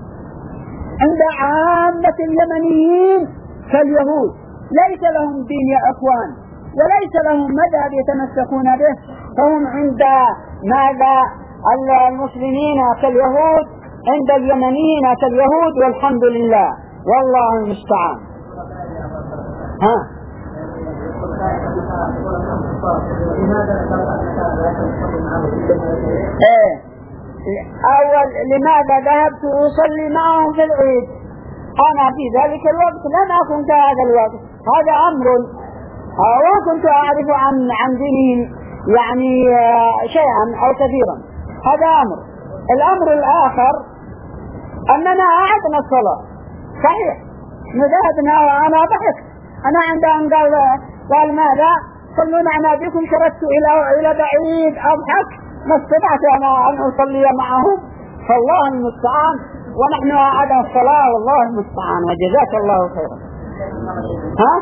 عند عامة اليمنيين كاليهود ليس لهم دين يا أخوان وليس لهم مذهب يتمسكون به. فهم عند ماذا المسلمين كاليهود عند اليمنيين كاليهود والحمد لله والله المستعان. ها ايه اول لماذا ذهبت اصلي معهم في العيد؟ انا في ذلك الوقت لم اكن كهذا الوقت. هذا امر وكنت اعرف عن عن دينهم يعني شيئا او كثيرا. هذا امر. الامر الاخر اننا اعدنا الصلاة صحيح ذهبنا وانا ضحكت. انا عندما قال قال ماذا صلوا معنا بكم شردت الى الى بعيد اضحك ما استطعت انا ان اصلي معهم فالله المستعان. ونحن اعدنا الصلاة والله المستعان وجزاك الله خيرا. ها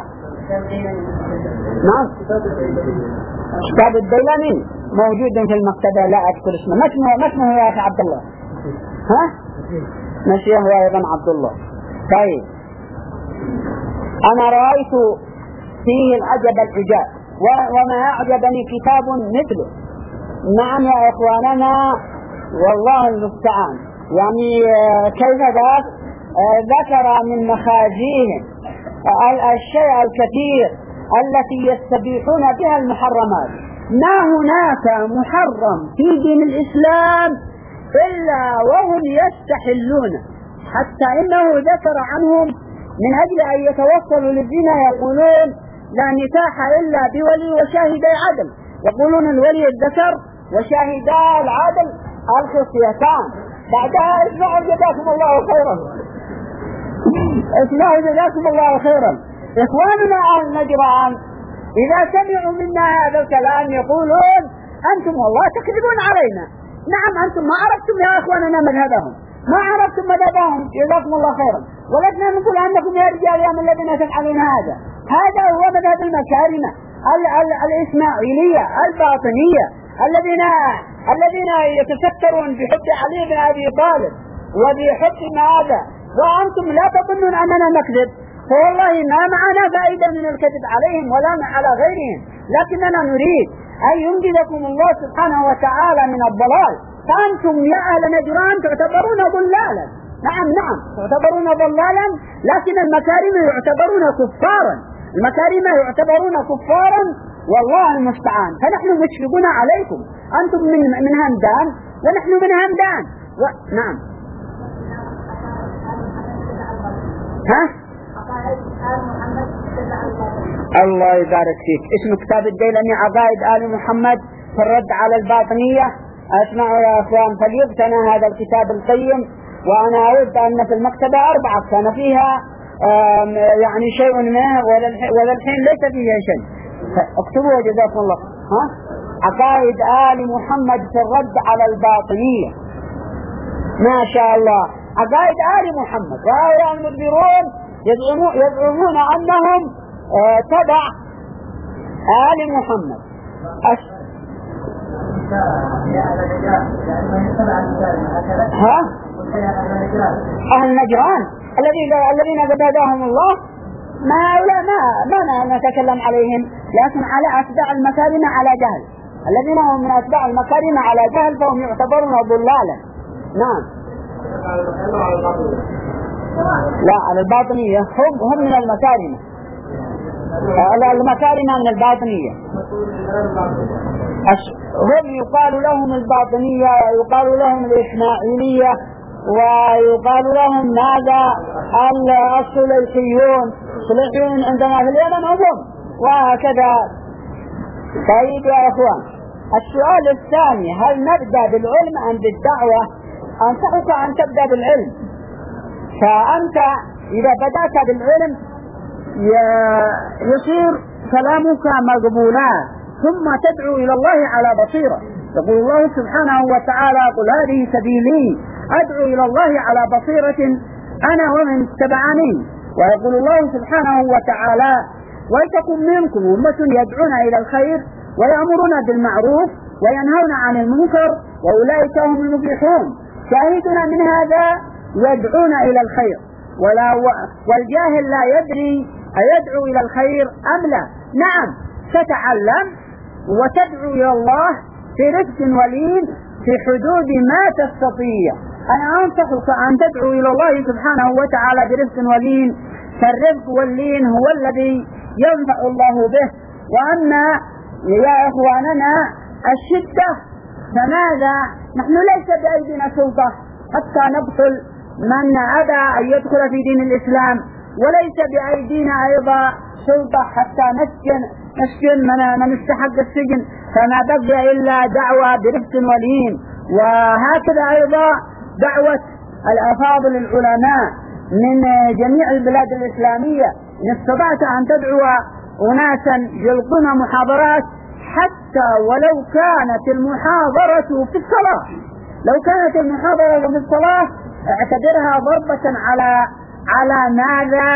نعم كتاب الديلمي موجود في المكتبة لا اذكر اسمه. ما اسمه ما اسمه يا اخي عبد الله؟ ها نسيه هو ايضا عبد الله. طيب انا رأيت فيه العجب العجاب وما اعجبني كتاب مثله. نعم يا اخواننا والله المستعان. يعني كيف ذاك ذكر من مخازيهم الشيء الكثير التي يستبيحون بها المحرمات. ما هناك محرم في دين الإسلام إلا وهم يستحلون. حتى إنه ذكر عنهم من أجل أن يتوصلوا للزنا يقولون لا نكاح إلا بولي وشاهدي عدل. يقولون الولي الذكر وشاهدا العدل الخصيتان. بعدها اسمعوا جزاكم الله خيرا اسمعوا جزاكم الله خيرا. إخواننا أهل نجران إذا سمعوا منا هذا الكلام يقولون أنتم والله تكذبون علينا. نعم أنتم ما عرفتم يا إخواننا مذهبهم ما عرفتم مذهبهم جزاكم الله خيرا. ولكن نقول أنكم يا رجال يا من الذين تفعلون هذا. هذا هو مذهب المكارمة الإسماعيلية الباطنية الذين الذين يتسترون بحب علي بن أبي طالب وبحب ماذا. وأنتم لا تظنون أننا نكذب فوالله ما معنا فائدة من الكذب عليهم ولا على غيرهم. لكننا نريد أن ينجزكم الله سبحانه وتعالى من الضلال فأنتم يا أهل نجران تعتبرون ضلالا. نعم نعم تعتبرون ضلالا، لكن المكارم يعتبرون كفارا، المكارم يعتبرون كفارا والله المستعان. فنحن مشفقون عليكم، أنتم من من همدان ونحن من همدان و... نعم. ها؟ الله يبارك فيك. اسم كتاب الديلمي عقائد آل محمد في الرد على الباطنية. اسمعوا يا أخوان، فليقتنى هذا الكتاب القيم. وأنا أود أن في المكتبة أربعة كان فيها يعني شيء ما، ولا الحين ليس فيها شيء. اكتبوا جزاكم الله. ها؟ عقائد آل محمد في الرد على الباطنية. ما شاء الله، عقائد آل محمد. وهؤلاء المدبرون يزعمون أنهم تبع آل محمد. أش... ها؟ أهل نجران الذين الذين هداهم الله، ما لا ما ما نتكلم عليهم، لكن على أتباع المكارم على جهل. الذين هم من أتباع المكارم على جهل فهم يعتبرون ضلالا. نعم. لا، على الباطنية هم هم من المكارم. على المكارم من الباطنية. هم يقال لهم الباطنية، ويقال لهم الإسماعيلية، ويقال لهم ماذا الصليحيون. الصليحيون عندنا في اليمن هم، وهكذا. طيب يا أخوان، السؤال الثاني، هل نبدأ بالعلم أم بالدعوة؟ أنصحك أن تبدأ بالعلم. فأنت إذا بدأت بالعلم يصير كلامك مقبولا، ثم تدعو إلى الله على بصيرة. يقول الله سبحانه وتعالى: قل هذه سبيلي أدعو إلى الله على بصيرة أنا ومن اتبعني. ويقول الله سبحانه وتعالى: ولتكن منكم أمة يدعون إلى الخير ويأمرون بالمعروف وينهون عن المنكر وأولئك هم المفلحون. شاهدنا من هذا يدعون إلى الخير، ولا والجاهل لا يدري أيدعو إلى الخير أم لا. نعم، تتعلم وتدعو إلى الله في رفق ولين في حدود ما تستطيع. أنا أنصحك أن تدعو إلى الله سبحانه وتعالى برفق ولين، فالرفق واللين هو الذي ينفع الله به. وأما يا إخواننا الشدة فماذا؟ نحن ليس بأيدينا سلطة حتى نبطل من أبى أن يدخل في دين الإسلام، وليس بأيدينا أيضا سلطة حتى نسجن نسجن من, من استحق السجن. فما بقي إلا دعوة برفق ولين. وهكذا أيضا دعوة الأفاضل العلماء من جميع البلاد الإسلامية. إن استطعت أن تدعو أناسا يلقون محاضرات، حتى ولو كانت المحاضرة في الصلاة، لو كانت المحاضرة في الصلاة اعتبرها ضربة على على ماذا؟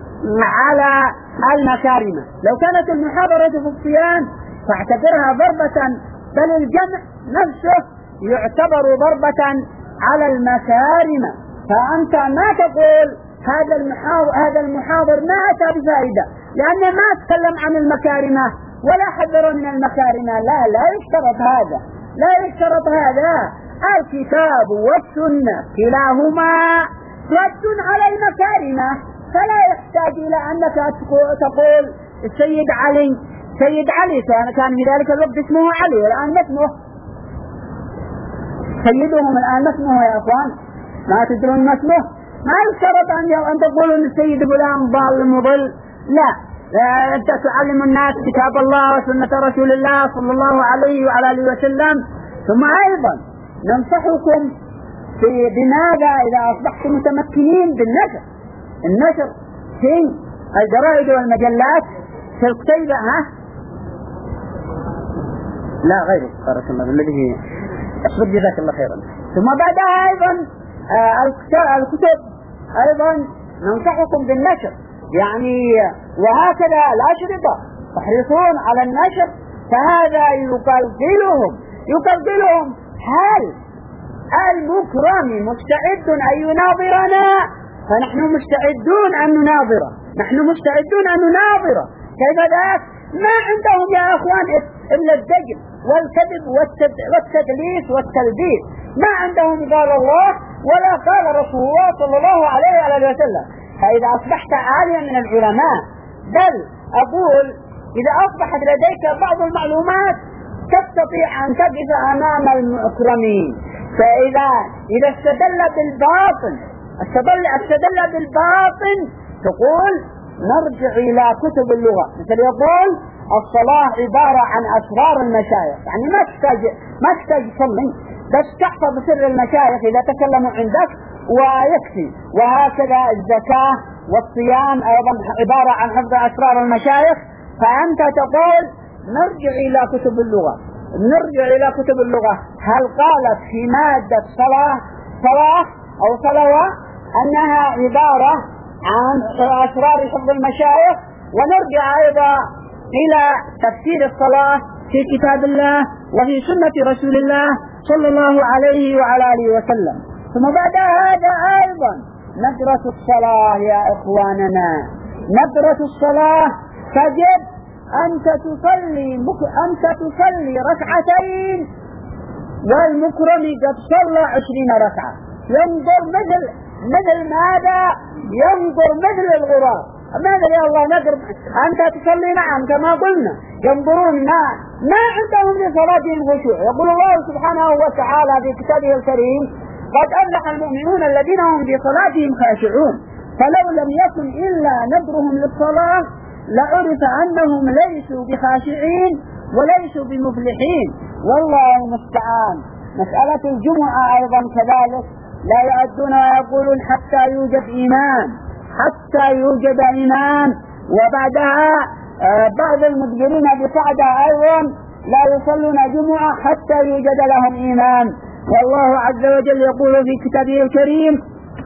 على المكارم. لو كانت المحاضرة في الصيام فاعتبرها ضربة، بل الجمع نفسه يعتبر ضربة على المكارم. فأنت ما تقول هذا المحاضر هذا المحاضر ما أتى بفائدة لأنه ما تكلم عن المكارم ولا حذر من المكارم. لا لا يشترط هذا، لا يشترط هذا. الكتاب والسنة كلاهما رد على المكارم، فلا يحتاج إلى أنك تقول السيد علي سيد علي كان في ذلك الوقت اسمه علي والآن ما اسمه سيدهم، الآن ما اسمه يا أخوان، ما تدرون ما اسمه. ما يشترط أن تقولوا أن السيد فلان ضال مضل. لا، أنت تعلم الناس كتاب الله وسنة رسول الله صلى الله عليه وعلى آله وسلم. ثم أيضا ننصحكم في بماذا إذا أصبحتم متمكنين بالنشر، النشر في الجرائد والمجلات في الكتيبة. ها؟ لا غيره، بارك الله الذي أصبح جزاك الله خيرا. ثم بعدها أيضا الكتب أيضا ننصحكم بالنشر، يعني وهكذا الأشرطة تحرصون على النشر، فهذا يقلقلهم يقلقلهم هل المكرم مستعد أن يناظرنا؟ فنحن مستعدون أن نناظره، نحن مستعدون أن نناظره. كيف ذاك؟ ما عندهم يا أخوان إلا الدجل والكذب والتدليس والتلبيس، ما عندهم قال الله ولا قال رسول الله صلى الله عليه وآله وسلم. فإذا أصبحت عالما من العلماء، بل أقول إذا أصبحت لديك بعض المعلومات تستطيع أن تقف أمام المكرمين. فإذا إذا استدل بالباطن استدل استدل بالباطن تقول نرجع إلى كتب اللغة، مثل يقول الصلاة عبارة عن أسرار المشايخ، يعني ما تحتاج ما تحتاج تصلي، بس تحفظ سر المشايخ إذا تكلموا عندك ويكفي. وهكذا الزكاة والصيام أيضا عبارة عن حفظ أسرار المشايخ. فأنت تقول نرجع إلى كتب اللغة، نرجع إلى كتب اللغة، هل قالت في مادة صلاة صلاة أو صلوة أنها عبارة عن أسرار حفظ المشايخ؟ ونرجع أيضا إلى تفسير الصلاة في كتاب الله وفي سنة رسول الله صلى الله عليه وعلى آله وسلم. ثم بعد هذا أيضا ندرة الصلاة يا إخواننا، ندرة الصلاة تجب أنت تصلي أنت تصلي ركعتين والمكرم قد صلى عشرين ركعة، ينظر مثل مثل ماذا؟ ينظر مثل الغراب. ماذا يا الله نقرب أنت تصلي؟ نعم كما قلنا ينظرون ما ما عندهم لصلاتهم خشوع. يقول الله سبحانه وتعالى في كتابه الكريم قد أفلح المؤمنون الذين هم في صلاتهم خاشعون. فلو لم يكن إلا نذرهم للصلاة لعرف أنهم ليسوا بخاشعين وليسوا بمفلحين، والله المستعان. مسألة الجمعة أيضا كذلك لا يؤدون ويقولون حتى يوجد إمام حتى يوجد إمام، وبعدها بعض المدبرين بصعدة أيضا لا يصلون جمعة حتى يوجد لهم إمام. والله عز وجل يقول في كتابه الكريم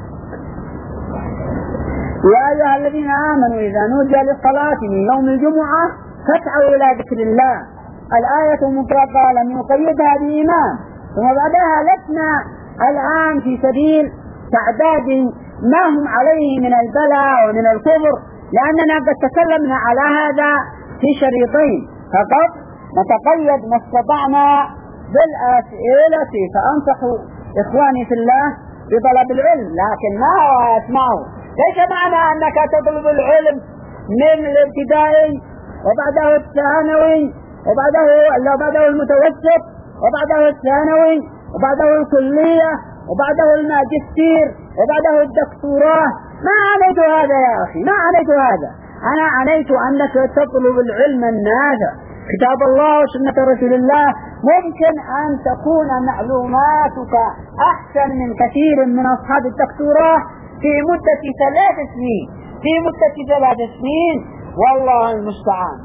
يا أيها الذين آمنوا إذا نودي للصلاة من يوم الجمعة فاسعوا إلى ذكر الله. الآية مطلقة لم يقيدها بإمام. ثم بعدها لسنا الآن في سبيل تعداد ما هم عليه من البلاء ومن الكفر، لأننا قد تكلمنا على هذا في شريطين فقط، نتقيد ما استطعنا بالأسئلة. فأنصح إخواني في الله بطلب العلم، لكن ما هو أسمعه. ليس معنى أنك تطلب العلم من الابتدائي وبعده الثانوي وبعده وبعده المتوسط وبعده الثانوي وبعده الكلية وبعده الماجستير وبعده الدكتوراه. ما عنيت هذا يا أخي، ما عنيت هذا. أنا عنيت أنك تطلب العلم النافع، كتاب الله وسنة رسول الله. ممكن أن تكون معلوماتك أحسن من كثير من أصحاب الدكتوراه في مدة ثلاث سنين في مدة ثلاث سنين والله المستعان.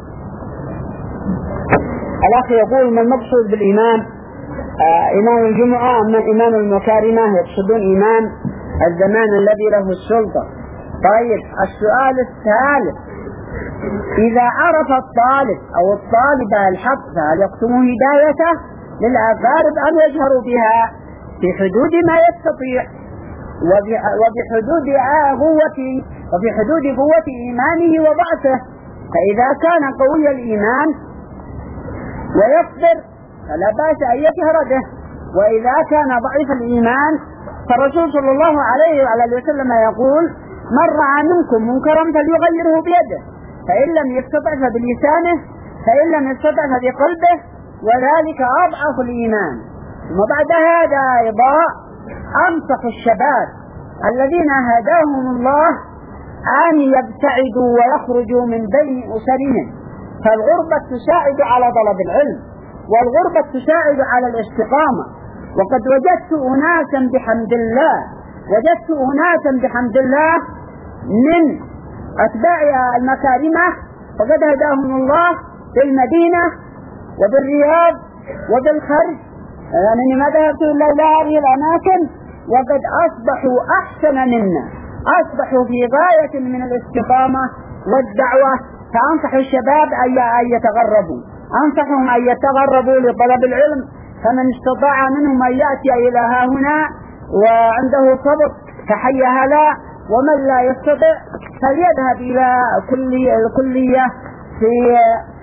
الأخ يقول ما المقصود بالإمام؟ آه إمام الجمعة أما إمام المكارمة يقصدون إمام الزمان الذي له السلطة. طيب السؤال الثالث، إذا عرف الطالب أو الطالبة الحق فهل يقسموا هدايته للأقارب أم يجهروا بها في حدود ما يستطيع وبحدود قوة وفي حدود قوة إيمانه وضعفه؟ فإذا كان قوي الإيمان ويصبر فلا بأس أن يجهر به، وإذا كان ضعيف الإيمان فالرسول صلى الله عليه وعلى وسلم يقول من رأى منكم منكرا فليغيره بيده، فإن لم يستطع فبلسانه، فإن لم يستطع فبقلبه، وذلك أضعف الإيمان. وبعد هذا أيضا أنصح الشباب الذين هداهم الله أن يبتعدوا ويخرجوا من بين أسرهم، فالغربة تساعد على طلب العلم والغربة تساعد على الاستقامة. وقد وجدت أناسا بحمد الله وجدت أناسا بحمد الله من أتباع المكارمة وقد هداهم الله في المدينة وبالرياض وبالخرج، يعني ما ذهبت إلا إلى هذه الأماكن وقد أصبحوا أحسن منا، أصبحوا في غاية من الاستقامة والدعوة. فأنصح الشباب أن يتغربوا، أنصحهم أن يتغربوا لطلب العلم، فمن استطاع منهم أن يأتي إلى ها هنا وعنده صبر فحيها لا، ومن لا يستطع فليذهب إلى الكلية في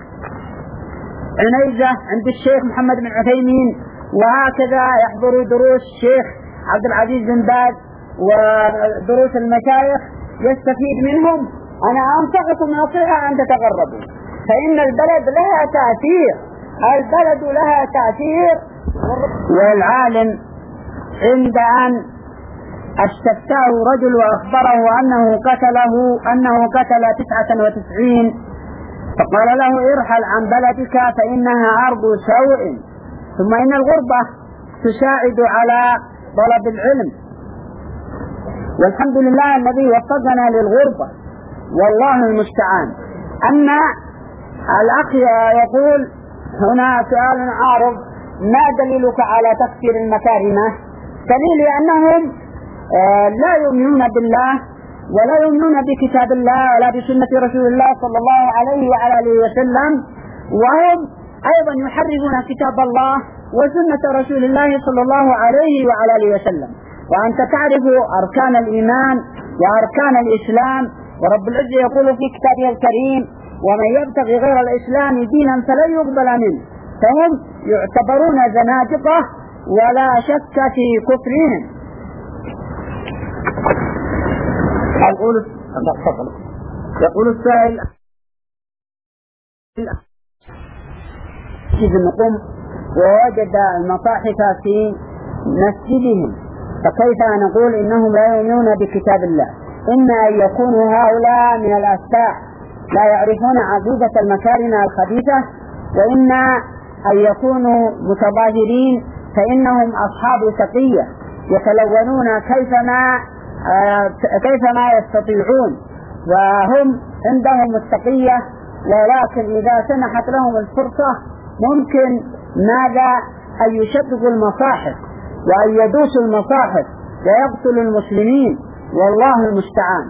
عنيزة عند الشيخ محمد بن عثيمين، وهكذا يحضر دروس الشيخ عبد العزيز بن باز ودروس المشايخ يستفيد منهم. أنا أنصحكم نصيحة أن تتغربوا، فإن البلد لها تأثير، البلد لها تأثير. والعالم عند أن استفتاه رجل وأخبره أنه قتله أنه قتل تسعة وتسعين، فقال له ارحل عن بلدك فإنها أرض سوء، ثم إن الغربة تساعد على طلب العلم، والحمد لله الذي وفقنا للغربة، والله المستعان. أما الأخ يقول هنا سؤال عارض: ما دليلك على تكفير المكارمة؟ دليل أنهم لا يؤمنون بالله ولا يؤمنون بكتاب الله ولا بسنة رسول الله صلى الله عليه وعلى آله وسلم، وهم أيضا يحرفون كتاب الله وسنة رسول الله صلى الله عليه وعلى آله وسلم. وأنت تعرف أركان الإيمان وأركان الإسلام، ورب العزة يقول في كتابه الكريم: ومن يبتغي غير الإسلام دينا فلن يقبل منه. فهم يعتبرون زنادقة ولا شك في كفرهم. يقول يقول السائل: إذ نقوم ووجد المصاحف في مسجدهم، فكيف نقول إنهم لا يؤمنون بكتاب الله؟ إما أن يكونوا هؤلاء من الأتباع لا يعرفون عقيدة المكارم الخبيثة، وإما أن يكونوا متظاهرين فإنهم أصحاب تقية يتلونون كيفما كيفما يستطيعون، وهم عندهم التقية، ولكن إذا سنحت لهم الفرصة ممكن ماذا أن يشددوا المصاحف وأن يدوسوا المصاحف ويقتلوا المسلمين، والله المستعان.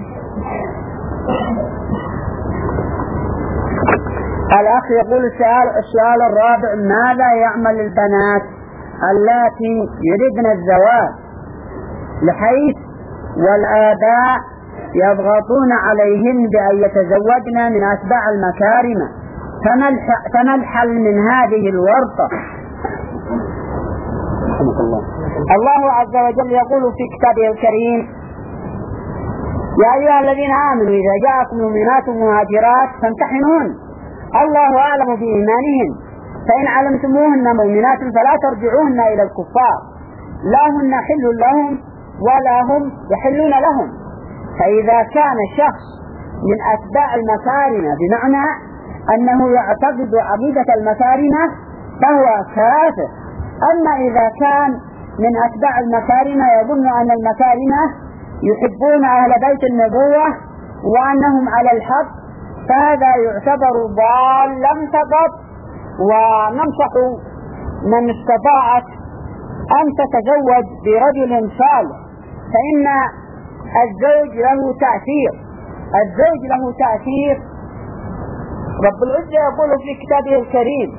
الأخ يقول السؤال, السؤال الرابع: ماذا يعمل البنات اللاتي يريدن الزواج لحيث والآباء يضغطون عليهن بأن يتزوجن من أتباع المكارم؟ فما الحل من هذه الورطة؟ الله. الله عز وجل يقول في كتابه الكريم: يا أيها الذين آمنوا إذا جاءكم مؤمنات مهاجرات فامتحنوهن، الله أعلم بإيمانهن، فإن علمتموهن مؤمنات فلا ترجعوهن إلى الكفار، لا هن حل لهم ولا هم يحلون لهم. فإذا كان شخص من أتباع المكارم بمعنى أنه يعتقد عقيدة المكارم فهو كافر. أما إذا كان من أتباع المكارم يظن أن المكارم يحبون أهل بيت النبوة وأنهم على الحق، فهذا يعتبر ضالا فقط. وننصح من استطاعت أن تتزوج برجل صالح، فإن الزوج له تأثير، الزوج له تأثير. رب العزة يقول في كتابه الكريم: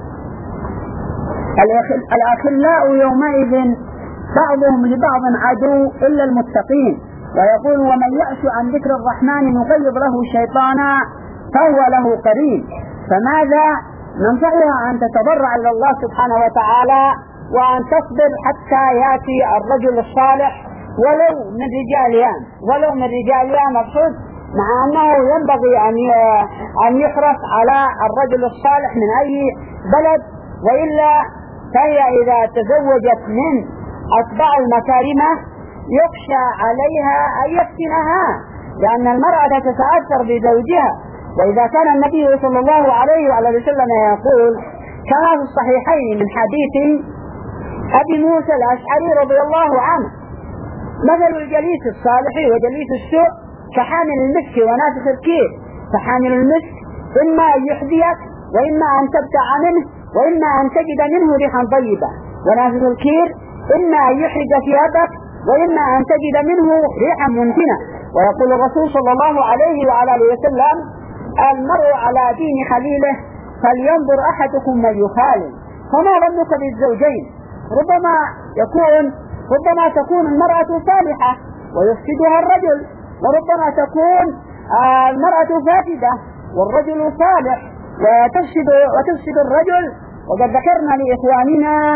الأخلاء يومئذ بعضهم لبعض عدو إلا المتقين، ويقول: ومن يعش عن ذكر الرحمن نقيض له شيطانا فهو له قرين. فماذا ننصحها؟ أن تتضرع إلى الله سبحانه وتعالى وأن تصبر حتى يأتي الرجل الصالح ولو من رجالها ولو من رجالها مقصود، مع أنه ينبغي أن يحرص على الرجل الصالح من أي بلد، وإلا فهي إذا تزوجت من أتباع المكارمة يخشى عليها أن يفتنها، لأن المرأة تتأثر بزوجها. وإذا كان النبي صلى الله عليه وعلى وسلم يقول كما في الصحيحين من حديث أبي موسى الأشعري رضي الله عنه: مثل الجليس الصالح وجليس السوء كحامل المسك ونافخ الكير، فحامل المسك إما أن يحذيك وإما أن تبتع منه وإما أن تجد منه ريحا طيبة، ونافخ الكير إما أن يحرق ثيابك وإما أن تجد منه ريحا منتنة. ويقول الرسول صلى الله عليه وعلى آله وسلم: المرء على دين خليله فلينظر أحدكم من يخالل. فما ظنك بالزوجين؟ ربما يكون ربما تكون المرأة صالحة ويفسدها الرجل، وربما تكون المرأة فاسدة والرجل صالح وتفسد, وتفسد الرجل. وقد ذكرنا لإخواننا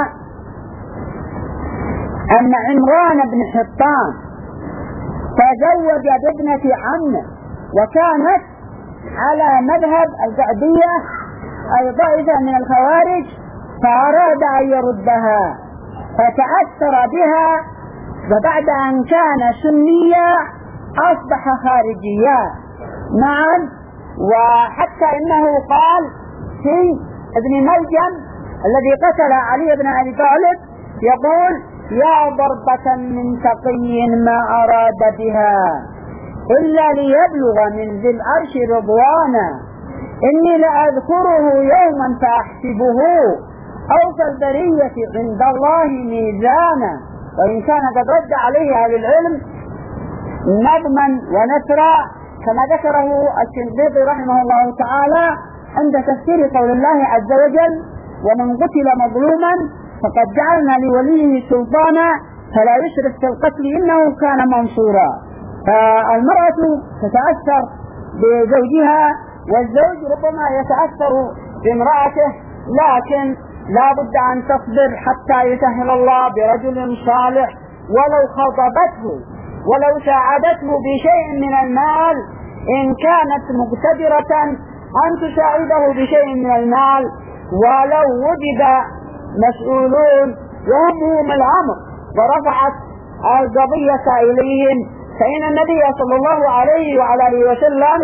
أن عمران بن حطان تزوج بابنة عمه وكانت على مذهب القعدية أي طائفة من الخوارج، فأراد أن يردها فتأثر بها، وبعد أن كان سنيا أصبح خارجيا. نعم. وحتى إنه قال في ابن ملجم الذي قتل علي بن أبي طالب يقول: يا ضربة من تقي ما أراد بها إلا ليبلغ من ذي العرش رضوانا، إني لأذكره يوما فأحسبه أوفى البرية عند الله ميزانا. وإن كان قد رد عليه أهل العلم نظما ونثرا كما ذكره الشنقيطي رحمه الله تعالى عند تفسير قول الله عز وجل: ومن قتل مظلوما فقد جعلنا لوليه سلطانا فلا يشرك في القتل إنه كان منصورا. فالمرأة تتأثر بزوجها والزوج ربما يتأثر بامرأته، لكن لا بد أن تصبر حتى يسهل الله برجل صالح، ولو خطبته ولو ساعدته بشيء من المال إن كانت مقتدرة أن تساعده بشيء من المال، ولو وجد مسؤولون يهمهم الأمر ورفعت القضية إليهم، فإن النبي صلى الله عليه وعلى آله وسلم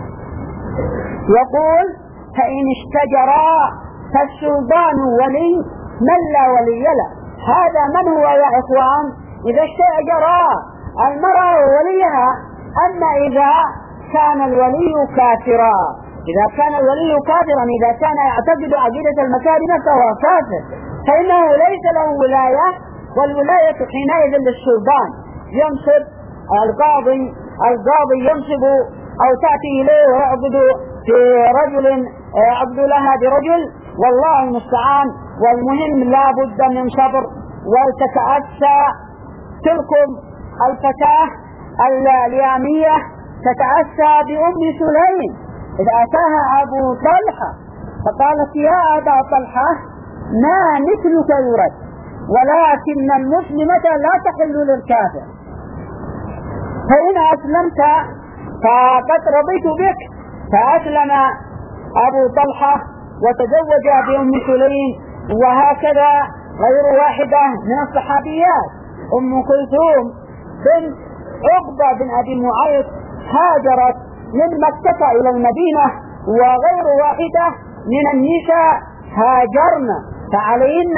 يقول: فإن اشتجرا فالسلطان ولي من لا ولي له. هذا من هو يا إخوان؟ إذا اشتجرا المرأة وليها. أما إذا كان الولي كافرا، إذا كان الولي كافرا، إذا كان يعتقد عقيدة المكارم فهو كافر، فإنه ليس له ولاية، والولاية حينئذ للسلطان. ينصب القاضي القاضي ينصب أو تأتي إليه ويعبد في رجل يعبد لها برجل، والله المستعان. والمهم لا بد من صبر. ولتتأسى تلكم الفتاة اليامية تتأسى بأم سليم إذا أتاها أبو طلحة فقالت: يا أبا طلحة ما مثلك يرد، ولكن المسلمة لا تحل للكافر، فإن أسلمت فقد رضيت بك. فأسلم أبو طلحة وتزوج بأم سليم. وهكذا غير واحدة من الصحابيات، أم كلثوم بنت عقبة بن أبي معيط هاجرت من مكة إلى المدينة، وغير واحدة من النساء هاجرن، فعليهن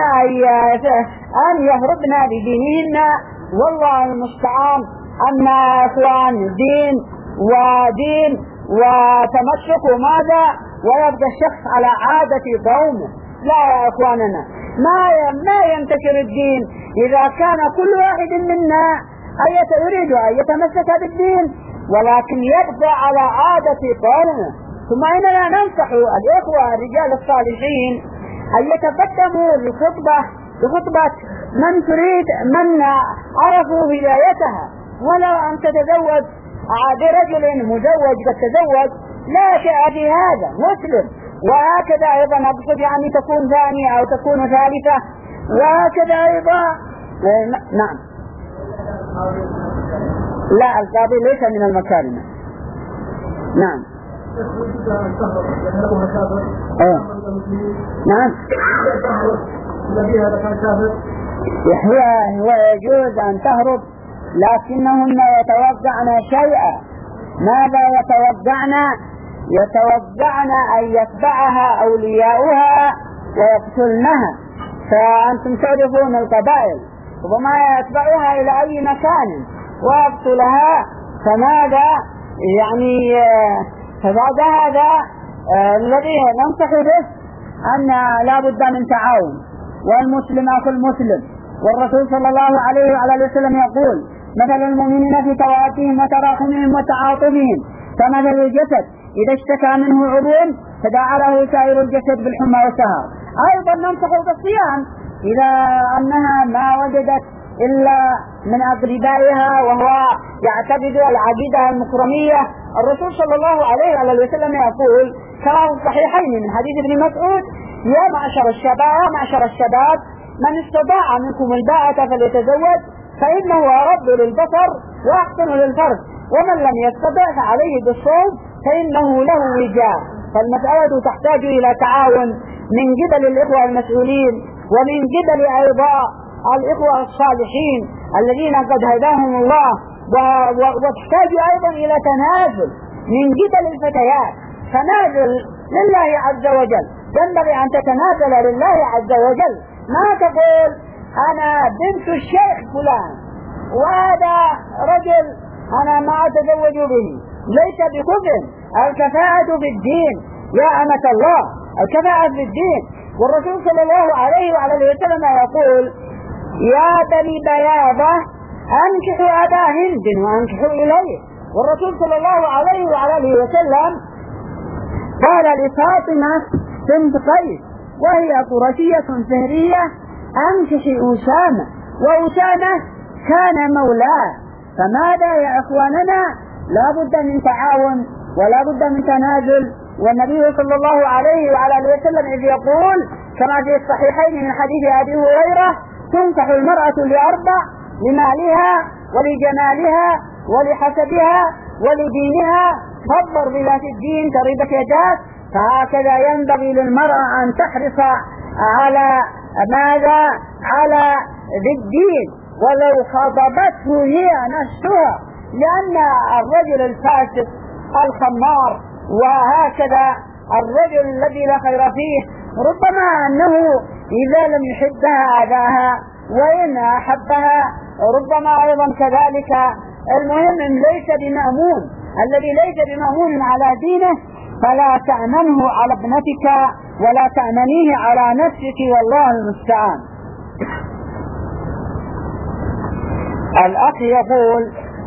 أن يهربن بدينهن. والله المستعان. أما إخوان دين ودين وتمسك ماذا، ويبقى الشخص على عادة قومه. لا يا إخواننا، ما ما ينتشر الدين إذا كان كل واحد منا أية يريد أن يتمسك بالدين ولكن يبقى على عادة قومه. ثم إننا ننصح الإخوة الرجال الصالحين أن يتقدموا لخطبة لخطبة من تريد من عرفوا هدايتها، ولو أن تتزوج برجل مزوج قد تزوج لا شيء في هذا، مسلم. وهكذا أيضا أقصد يعني تكون ثانية أو تكون ثالثة، وهكذا أيضا. نعم. لا، القاضي ليس من المكارم. نعم. أه. نعم. هي هو يجوز أن تهرب، لكنهن يتوقعن شيئا. ماذا يتوقعن؟ يتوقعن أن يتبعها أولياؤها ويقتلنها. فأنتم تعرفون القبائل ربما يتبعها إلى أي مكان ويقتلها، فماذا يعني فبعد هذا الذي ننصح به أن لا بد من تعاون، والمسلم أخو المسلم. والرسول صلى الله عليه وعلى وسلم يقول: مثل المؤمنين في توادهم وتراحمهم وتعاطفهم كمثل الجسد إذا اشتكى منه عضو تداعى له سائر الجسد بالحمى والسهر. أيضا ننصح بالصيام إذا أنها ما وجدت إلا من أقربائها وهو يعتقد العقيدة المكرمية الرسول صلى الله عليه وعلى وسلم يقول كما في الصحيحين من حديث ابن مسعود: يا معشر الشباب يا معشر الشباب من استطاع منكم الباءة فليتزوج فإنه أغض للبصر وأحسن للفرج، ومن لم يستطع فعليه بالصوم فإنه له وجاء. فالمسألة تحتاج إلى تعاون من قبل الإخوة المسؤولين ومن قبل أيضا الإخوة الصالحين الذين قد هداهم الله، وتحتاج أيضا إلى تنازل من قبل الفتيات، تنازل لله عز وجل. ينبغي أن تتنازل لله عز وجل، ما تقول أنا بنت الشيخ فلان وهذا رجل أنا ما أتزوج به، ليس بكفر. الكفاءة في الدين يا أمة الله، الكفاءة في الدين. والرسول صلى الله عليه وعلى وسلم يقول: يا بني بياضة أنكحوا أبا هند وأنكحوا إليه. والرسول صلى الله عليه وعلى وسلم قال لفاطمة بنت قيس وهي قرشية فهرية: أنكحي أسامة، وأسامة كان مولاه. فماذا يا إخواننا؟ لا بد من تعاون ولا بد من تنازل. والنبي صلى الله عليه وعلى وسلم إذ يقول كما في الصحيحين من حديث أبي هريرة: تنكح المرأة لأربع: لمالها ولجمالها ولحسبها ولدينها، فاضطر بذات الدين تربت يداك. فهكذا ينبغي للمرأة أن تحرص على ماذا؟ على ذي الدين ولو خطبته هي نفسها، لأن الرجل الفاسق الخمار وهكذا الرجل الذي لا خير فيه ربما أنه إذا لم يحبها أذاها، وإن أحبها ربما أيضا كذلك. المهم ليس بمأمون، الذي ليس بمأمون على دينه فلا تأمنه على ابنتك ولا تأمنيه على نفسك، والله المستعان. الأخ يقول: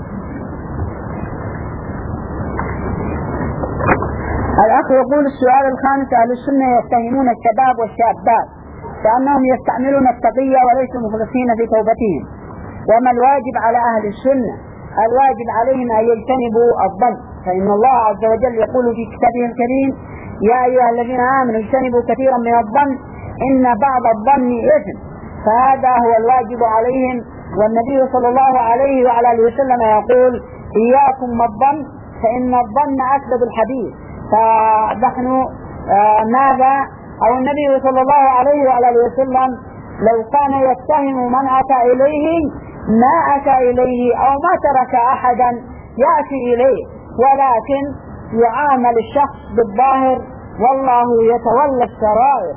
الأخ يقول السؤال الخامس: أهل السنة يتهمون الشباب والشابات كأنهم يستعملون التقية وليسوا مخلصين في توبتهم، وما الواجب على أهل السنة؟ الواجب عليهم أن يجتنبوا الظن، فإن الله عز وجل يقول في كتابه الكريم: يا أيها الذين آمنوا اجتنبوا كثيرا من الظن إن بعض الظن إثم. فهذا هو الواجب عليهم. والنبي صلى الله عليه وعلى اله وسلم يقول: إياكم والظن فإن الظن أكذب الحديث. فنحن آه ماذا أو النبي صلى الله عليه وعلى اله وسلم لو كان يتهم من أتى إليه ما أتى إليه أو ما ترك أحدا يأتي إليه، ولكن يعامل الشخص بالظاهر والله يتولى السرائر.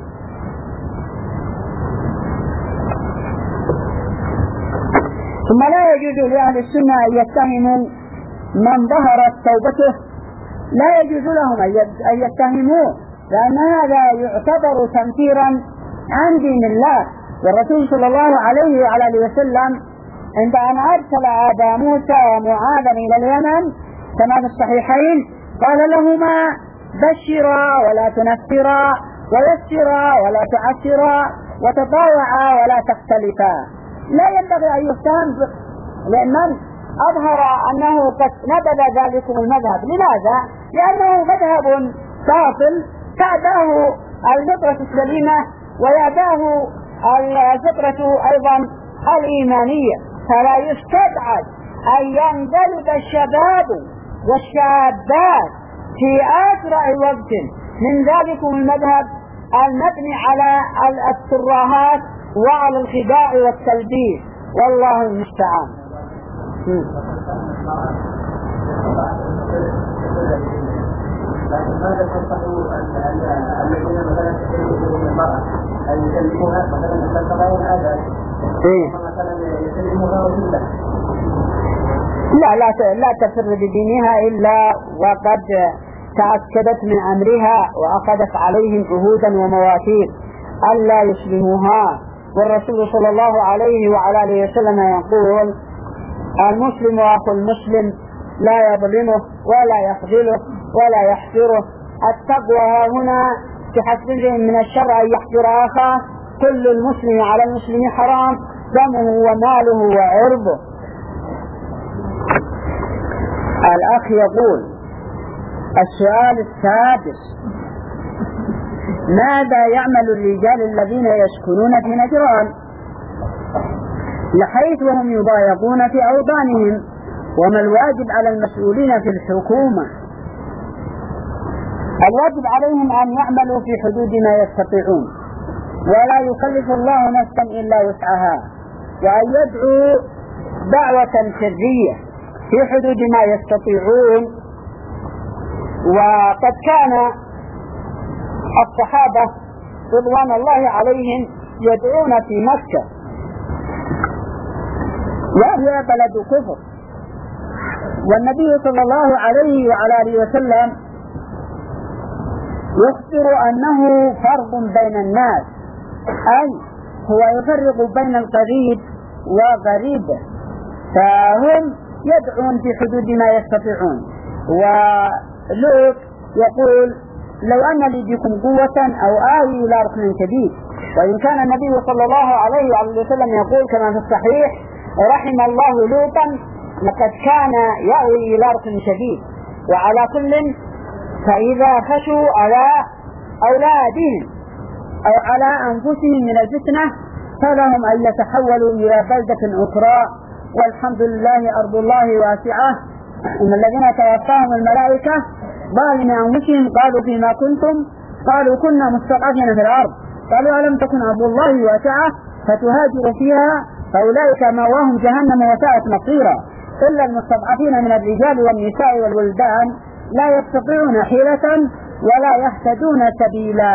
ثم لا يجوز لأهل السنة أن يتهموا من ظهرت توبته، لا يجوز لهم أن يتهموه، لأن هذا يعتبر تنفيرا عن دين الله. والرسول صلى الله عليه وعلى اله وسلم عند أن أرسل أبا موسى ومعاذا إلى اليمن كما في الصحيحين قال لهما: بشرا ولا تنفرا، ويسرا ولا تعسرا، وتطاوعا ولا تختلفا. لا ينبغي أن يفتهم لمن أظهر أنه قد نبذ ذلكم المذهب. لماذا؟ لأنه مذهب باطل تأباه الفطرة السليمة ويأباه الفطرة أيضا الإيمانية، فلا يستبعد أن ينقلب الشباب والشابات في أسرع وقت من ذلكم المذهب المبني على الترهات وعلى الخداع والتلبيس، والله المستعان. لكن ماذا تنصحوا الذين مثلا يسلمون المرأة أن يسلموها مثلا تتبعون هذا مثلا يسلموها وجودا؟ لا لا لا تفر بدينها إلا وقد تأكدت من أمرها وأخذت عليهم عهودا ومواثيق ألا يسلموها. والرسول صلى الله عليه وعلى اله وسلم يقول: المسلم أخو المسلم لا يظلمه ولا يخذله ولا يحقره. التقوى هنا تحفزهم من الشر أن يحقر أخاه. كل المسلم على المسلم حرام، دمه وماله وعرضه. الأخ يقول: السؤال السادس: ماذا يعمل الرجال الذين يسكنون في نجران لحيث وهم يضايقون في أوطانهم، وما الواجب على المسؤولين في الحكومة؟ الواجب عليهم أن يعملوا في حدود ما يستطيعون، ولا يكلف الله نفسا إلا وسعها، وأن يدعوا دعوة سرية في حدود ما يستطيعون. وقد كان الصحابة رضوان الله عليهم يدعون في مكة، وهي بلد كفر، والنبي صلى الله عليه وعلى آله وسلم يخبر أنه فرق بين الناس، أي هو يفرق بين القريب وغريبه، فهم يدعون في حدود ما يستطيعون. ولوط يقول: لو أن لي بكم قوة أو آوي إلى ركن شديد. وإن كان النبي صلى الله عليه وعلى وسلم يقول كما في الصحيح: رحم الله لوطا لقد كان يأوي إلى ركن شديد. وعلى كل، فإذا خشوا على أولادهم أو على أنفسهم من الفتنة فلهم أن يتحولوا إلى بلدة أخرى، والحمد لله أرض الله واسعة. إن الذين توفاهم الملائكة ظالمي أنفسهم قالوا: فيما كنتم؟ قالوا: كنا مستضعفين في الأرض. قالوا: ألم تكن أرض الله واسعة فتهاجروا فيها؟ فأولئك مأواهم جهنم وساءت مصيرا. إلا المستضعفين من الرجال والنساء والولدان لا يستطيعون حيلة ولا يهتدون سبيلا،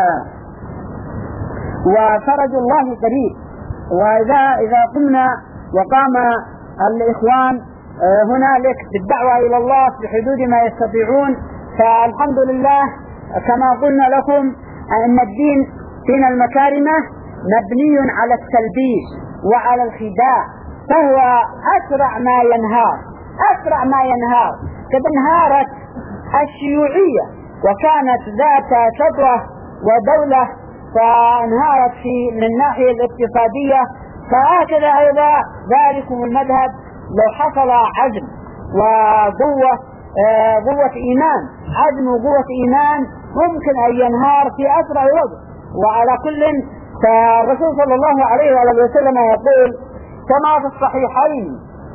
وفرج الله قريب. وإذا إذا قمنا وقام الإخوان هنالك بالدعوة إلى الله في حدود ما يستطيعون، فالحمد لله كما قلنا لكم أن الدين دين المكارمة مبني على التلبيس وعلى الخداع، فهو أسرع ما ينهار أسرع ما ينهار قد انهارت الشيوعية وكانت ذات سطوة ودولة، فانهارت في من الناحية الاقتصادية، فهكذا أيضا ذلكم المذهب لو حصل عزم وقوة آه قوة إيمان عزم وقوة إيمان ممكن أن ينهار في أسرع وقت. وعلى كل، فالرسول صلى الله عليه وآله وسلم يقول كما في الصحيحين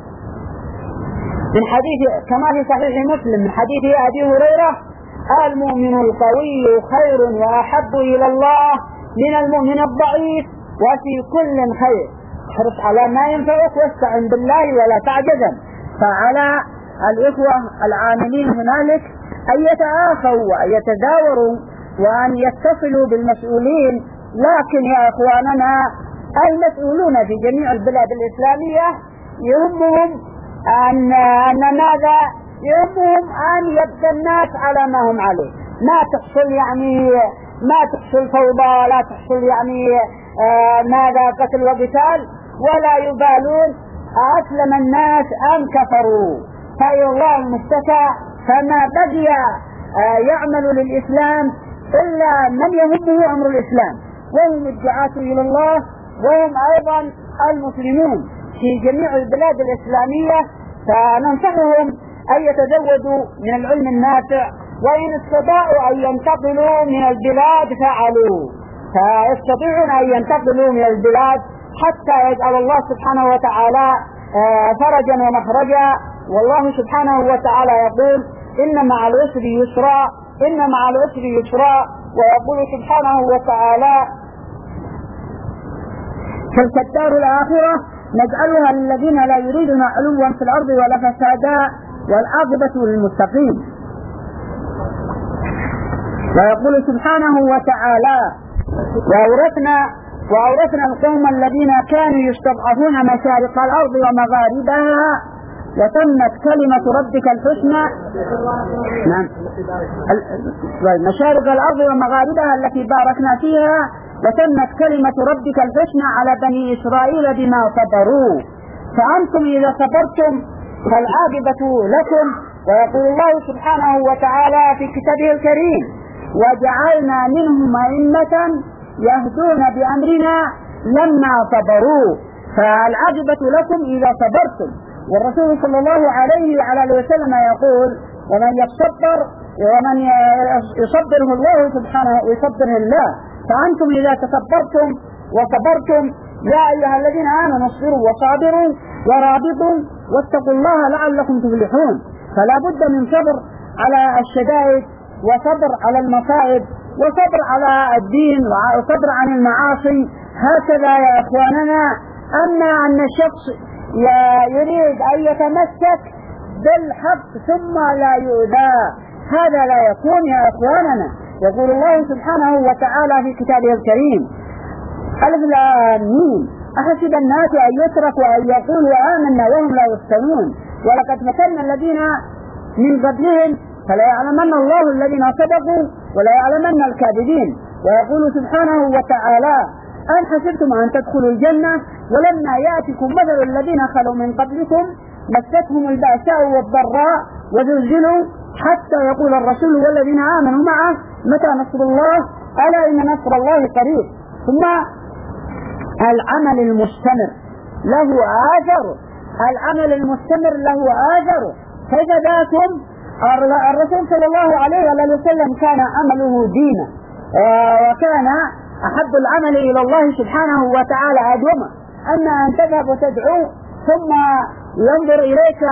من حديث كما في صحيح مسلم من حديث أبي هريرة: المؤمن القوي خير وأحب إلى الله من المؤمن الضعيف، وفي كل خير، احرص على ما ينفعك واستعن بالله ولا تعجزا. فعلى الإخوة العاملين هنالك أن يتآخوا وأن يتداوروا وأن يتصلوا بالمسؤولين. لكن يا إخواننا المسؤولون في جميع البلاد الإسلامية يهمهم أن أن ماذا؟ يهمهم أن يبقى الناس على ما هم عليه، ما تحصل يعني ما تحصل فوضى، لا تحصل يعني آه ماذا قتل وقتال، ولا يبالون أسلم الناس أم كفروا. فإلى الله المستكى، فما بقي آه يعمل للإسلام إلا من يهمه أمر الإسلام، وهم الدعاة إلى الله، وهم أيضا المسلمون في جميع البلاد الإسلامية. فننصحهم أن يتزودوا من العلم النافع، وإن استطاعوا أن ينتقلوا من البلاد فعلوا، فيستطيعون أن ينتقلوا من البلاد حتى يجعل الله سبحانه وتعالى فرجا ومخرجا. والله سبحانه وتعالى يقول: إن مع العسر يسرا إن مع العسر يسرا ويقول سبحانه وتعالى: تلك الدار الآخرة نجعلها للذين لا يريدون علوا في الأرض ولا فسادا والعاقبة للمتقين. ويقول سبحانه وتعالى: وأورثنا وأورثنا القوم الذين كانوا يستضعفون مشارق الأرض ومغاربها وتمت كلمة ربك الحسنى. نعم، مشارق الأرض ومغاربها التي باركنا فيها وتمت كلمة ربك الحسنى على بني إسرائيل بما صبروا، فأنتم إذا صبرتم فالعاقبة لكم. ويقول الله سبحانه وتعالى في كتابه الكريم: وجعلنا منهم أئمة يهدون بأمرنا لما صبروا، فالعاقبة لكم إذا صبرتم. والرسول صلى الله عليه وعلى آله وسلم يقول ومن يصبر ومن يصبره الله سبحانه ويصبره الله. فأنتم إذا تصبرتم وصبرتم يا أيها الذين آمنوا اصبروا وصابروا ورابطوا واتقوا الله لعلكم تفلحون. فلا بد من صبر على الشدائد وصبر على المصائب وصبر على الدين وصبر عن المعاصي. هكذا يا إخواننا. أما أن الشخص يريد أن يتمسك بالحق ثم لا يؤذى هذا لا يكون يا إخواننا. يقول الله سبحانه وتعالى في كتابه الكريم ألف لام ميم أحسب الناس أن يتركوا أن يقولوا آمنا وهم لا يفتنون ولقد فتنا الذين من قبلهم فلا يعلمن الله الذين صدقوا ولا يعلمن الكاذبين. ويقول سبحانه وتعالى أم حسبتم أن تدخلوا الجنة ولما يأتكم مثل الذين خلوا من قبلكم مستهم البأساء والضراء وزلزلوا حتى يقول الرسول والذين آمنوا معه متى نصر الله ألا إن نصر الله قريب. ثم العمل المستمر له آثر العمل المستمر له آثر. كيف ذاكم؟ الرسول صلى الله عليه وسلم كان عمله دينا وكان أحب العمل إلى الله سبحانه وتعالى أدومه. أما أن تذهب وتدعو ثم ينظر إليك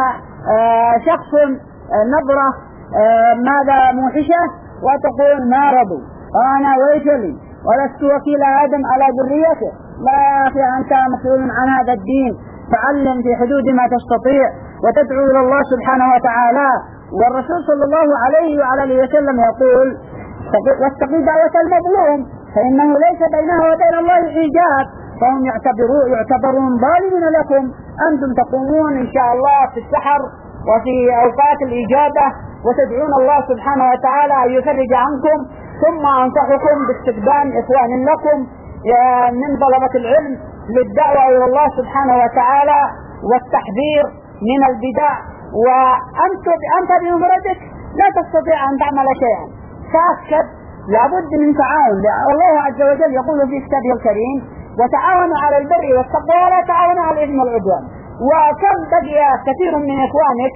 شخص نظرة ماذا موحشة وتقول ما رضوا وأنا ويشلي ولست وكيل آدم على ذريته. لا يا أخي أنت مسؤول عن هذا الدين تعلم في حدود ما تستطيع وتدعو إلى الله سبحانه وتعالى. والرسول صلى الله عليه وعلى آله وسلم يقول واتقوا دعوة المظلوم فإنه ليس بينها وبين الله حجاب فهم يعتبرون يعتبرون ظالمين لكم. أنتم تقومون إن شاء الله في السحر وفي أوقات الإجابة وتدعون الله سبحانه وتعالى أن يفرج عنكم. ثم أنصحكم باستخدام إخوان لكم من طلبة العلم للدعوة إلى الله سبحانه وتعالى والتحذير من البدع. وأنت أنت بمفردك لا تستطيع أن تعمل شيئا فأكد لابد من تعاون. الله عز وجل يقول في كتابه الكريم وتعاونوا على البر والتقوى ولا تعاونوا على الإثم والعدوان. وكم بقي كثير من إخوانك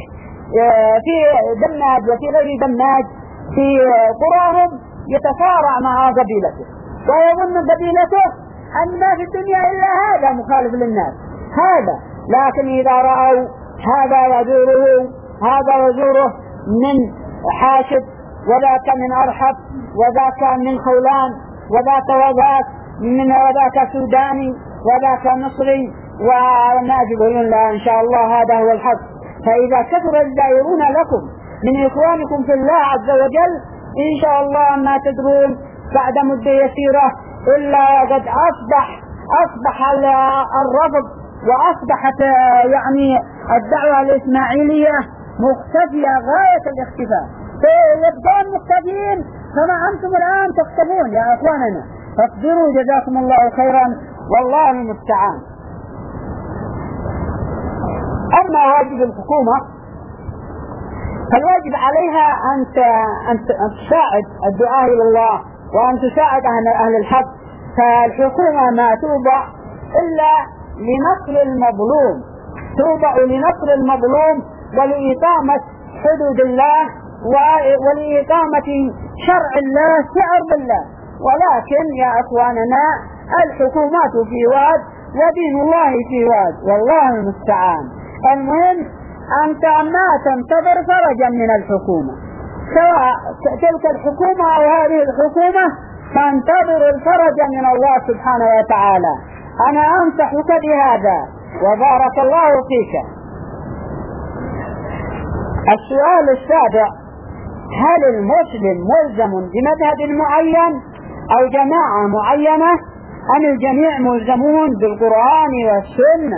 في دماج وفي غير دماج في قراهم يتصارع مع قبيلته ويظن قبيلته أن ما في الدنيا إلا هذا مخالف للناس هذا. لكن إذا رأوا هذا يزوره هذا يزوره من حاشد وذاك من أرحب وذاك من خولان وذاك وذاك من وذاك سوداني وذاك مصري والناس يقولون لا إن شاء الله هذا هو الحق. فإذا كثر الدائرون لكم من إخوانكم في الله عز وجل إن شاء الله ما تدرون بعد مدة يسيرة إلا قد أصبح أصبح الرفض وأصبحت يعني الدعوة الإسماعيلية مختفية غاية الاختفاء. فيبقون مختفين كما أنتم الآن تختفون يا أخواننا. فاصبروا جزاكم الله خيرا والله المستعان. أما واجب الحكومة فالواجب عليها أن تساعد الدعاء إلى الله وأن تساعد أهل الحق. فالحكومة ما توضع إلا لنصر المظلوم توضع لنصر المظلوم ولإقامة حدود الله ولإقامة شرع الله في أرض الله. ولكن يا أخواننا الحكومات في واد ودين الله في واد والله المستعان. المهم أنت ما تنتظر فرجا من الحكومة سواء تلك الحكومة أو هذه الحكومة تنتظر الفرج من الله سبحانه وتعالى. أنا أنصحك بهذا وبارك الله فيك. السؤال السابع هل المسلم ملزم بمذهب معين أو جماعة معينة أم الجميع ملزمون بالقرآن والسنة؟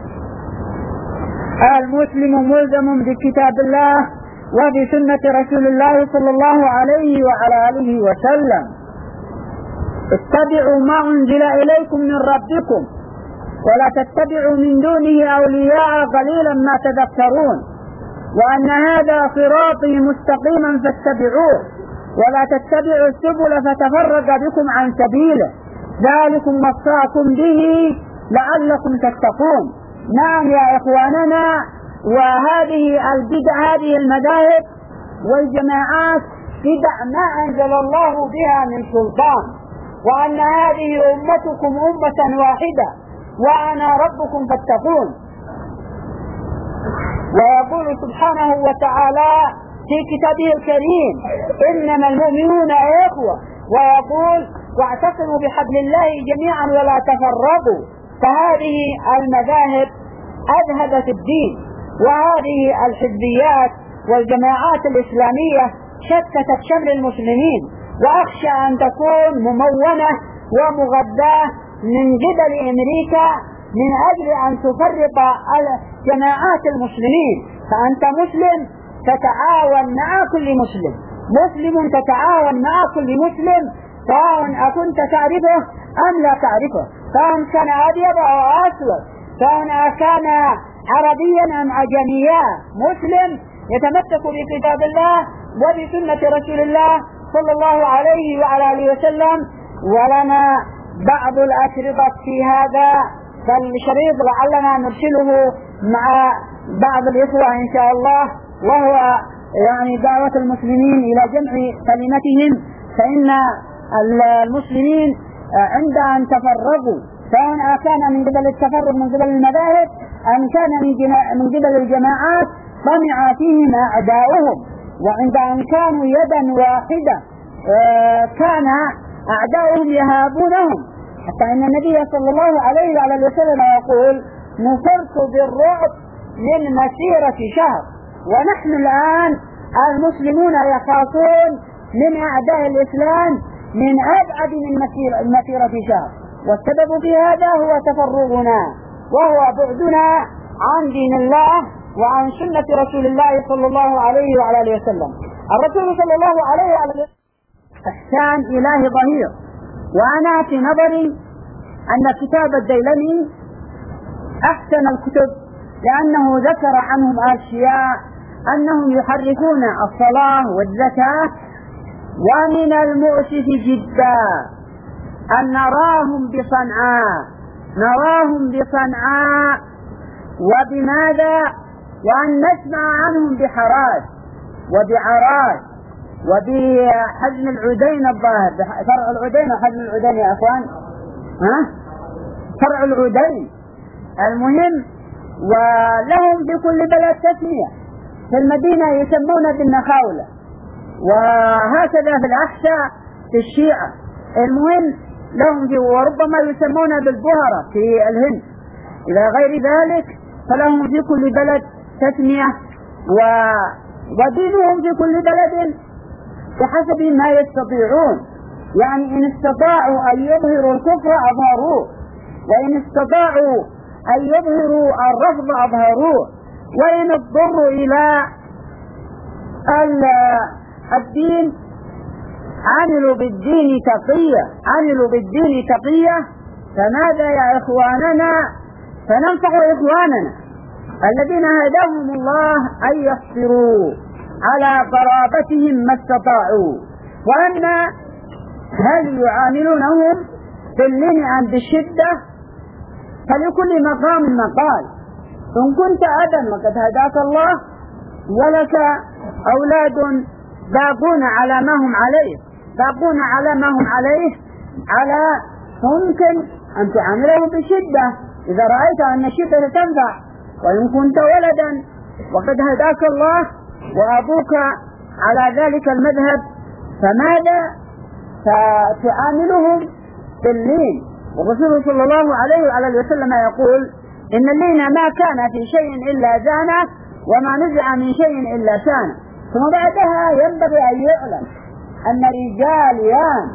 المسلم ملزم بكتاب الله وبسنة رسول الله صلى الله عليه وعلى آله وسلم. اتبعوا ما أنزل إليكم من ربكم ولا تتبعوا من دونه أولياء قليلا ما تذكرون وأن هذا صراطي مستقيما فاتبعوه ولا تتبعوا السبل فتفرق بكم عن سبيله ذلكم وصاكم به لعلكم تتقون. نعم يا إخواننا وهذه البدع هذه المذاهب والجماعات بدع ما أنزل الله بها من سلطان، وأن هذه أمتكم أمة واحدة وأنا ربكم فاتقون. ويقول سبحانه وتعالى في كتابه الكريم إنما المؤمنون إخوة، ويقول واعتصموا بحبل الله جميعا ولا تفرقوا. فهذه المذاهب أذهبت الدين، وهذه الحزبيات والجماعات الإسلامية شتتت شمل المسلمين، وأخشى أن تكون ممونة ومغذاة من قبل أمريكا من أجل أن تفرق جماعات المسلمين. فأنت مسلم تتعاون مع كل مسلم، مسلم تتعاون مع كل مسلم، سواء أكنت تعرفه أم لا تعرفه، سواء كان أبيض أو أسود، سواء كان عربيا أم عجميا، مسلم يتمسك بكتاب الله وبسنة رسول الله صلى الله عليه وعلى آله وسلم. ولنا بعض الأشرطة في هذا، فالشريط لعلنا نرسله مع بعض الإخوة إن شاء الله، وهو يعني دعوة المسلمين إلى جمع كلمتهم. فإن المسلمين عند أن تفرقوا، سواء كان من قبل التفرق من قبل المذاهب أم كان من قبل الجماعات، طمع فيهم أعداؤهم، وعند أن كانوا يدا واحدة كان أعداؤهم يهابونهم، حتى أن النبي صلى الله عليه وعلى وسلم يقول نصرت بالرعب من مسيرة شهر. ونحن الآن المسلمون يخافون من أعداء الإسلام من أبعد من مسيرة شهر، والسبب في هذا هو تفرغنا وهو بعدنا عن دين الله وعن سنة رسول الله صلى الله عليه وعلى آله وسلم. الرسول صلى الله عليه وعلى آله وسلم إحسان إلهي ظهير. وأنا في نظري أن كتاب الديلمي أحسن الكتب، لأنه ذكر عنهم أشياء أنهم يحركون الصلاة والزكاة. ومن المؤسف جدا أن نراهم بصنعاء نراهم بصنعاء وبماذا؟ وأن نسمع عنهم بحراج وبعراج وبحزم العدين الظاهر، فرع العدين وحزم العدين يا أخوان، ها؟ فرع العدين. المهم، ولهم بكل بلد تسمية، في المدينة يسمون بالنخاولة، وهكذا في الأحساء في الشيعة. المهم لهم في، وربما يسمون بالبهرة في الهند إلى غير ذلك، فلهم في كل بلد تسمية، و... ودينهم في كل بلد بحسب ما يستطيعون. يعني إن استطاعوا أن يظهروا الكفر أظهروه، وإن استطاعوا أن يظهروا الرفض أظهروه، وإن اضطروا إلى الدين عملوا بالدين تقية عملوا بالدين تقية. فماذا يا إخواننا؟ فننصح إخواننا الذين هداهم الله أن يصبروا على قرابتهم ما استطاعوا. وأما هل يعاملونهم باللين أم بالشدة؟ فلكل مقام مقال. إن كنت أبا وقد هداك الله ولك أولاد باقون على ما هم عليه باقون على ما هم عليه على ممكن أن تعاملهم بشدة إذا رأيت أن الشدة تنفع. وإن كنت ولدا وقد هداك الله وأبوك على ذلك المذهب، فماذا؟ فتعاملهم باللين. والرسول صلى الله عليه وعلى وسلم يقول إن اللين ما كان في شيء إلا زانه، وما نزع من شيء إلا شانه. ثم بعدها ينبغي أن يعلم أن رجاليان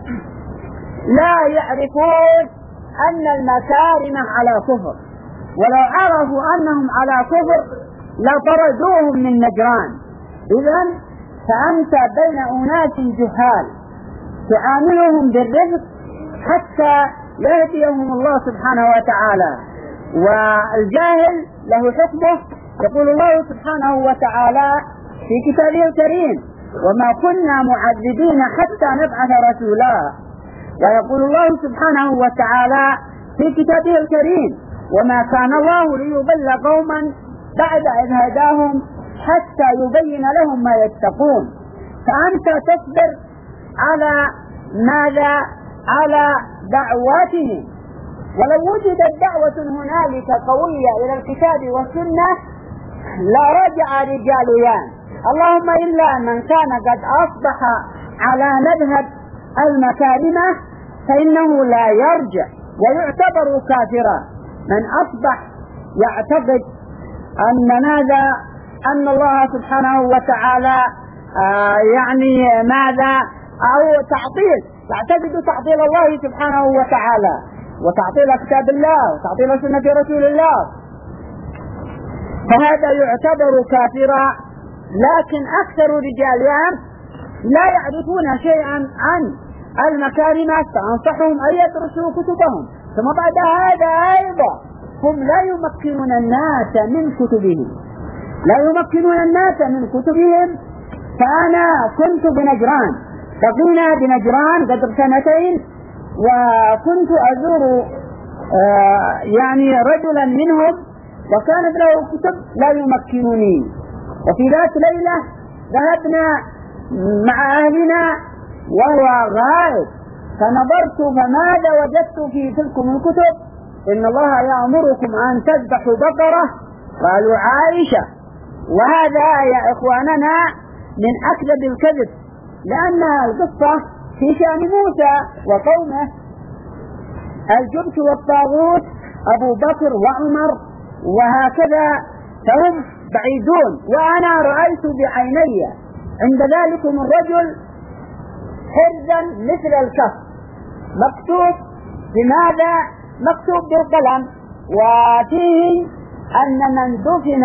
لا يعرفون أن المكارم على كفر، ولو عرفوا أنهم على كفر لطردوهم من نجران. إذن فأنت بين أناس جهال تعاملهم بالرفق حتى يهديهم الله سبحانه وتعالى. والجاهل له حكمه. يقول الله سبحانه وتعالى في كتابه الكريم وما كنا معذبين حتى نبعث رسولا. ويقول الله سبحانه وتعالى في كتابه الكريم وما كان الله ليضل قوما بعد إذ هداهم حتى يبين لهم ما يتقون. فأنت تصبر على ماذا؟ على دعواتهم. ولو وجدت دعوة هنالك قوية إلى الكتاب والسنة لرجع رجاليان، اللهم إلا من كان قد أصبح على مذهب المكارمة فإنه لا يرجع ويعتبر كافرا. من أصبح يعتقد أن ماذا؟ أن الله سبحانه وتعالى آه يعني ماذا؟ أو تعطيل، يعتقد تعطيل الله سبحانه وتعالى وتعطيل كتاب الله وتعطيل سنة رسول الله، فهذا يعتبر كافرا. لكن أكثر رجالهم لا يعرفون شيئا عن المكارم، فأنصحهم أن يدرسوا كتبهم. ثم بعد هذا أيضا هم لا يمكنون الناس من كتبهم، لا يمكنون الناس من كتبهم. فأنا كنت بنجران، بقينا بنجران قدر سنتين، وكنت أزور آه يعني رجلا منهم وكانت له كتب لا يمكنني. وفي ذات ليلة ذهبنا مع أهلنا وهو غائب، فنظرت فماذا وجدت في تلكم الكتب؟ إن الله يأمركم أن تذبحوا بقرة. قالوا عائشة. وهذا يا إخواننا من أكذب الكذب، لأن القصة في شأن موسى وقومه، الجبت والطاغوت أبو بكر وعمر وهكذا، فهم بعيدون. وأنا رأيت بعيني عند ذلكم الرجل حرزا مثل الكف مكتوب بماذا؟ مكتوب بالقلم، وفيه أن من دفن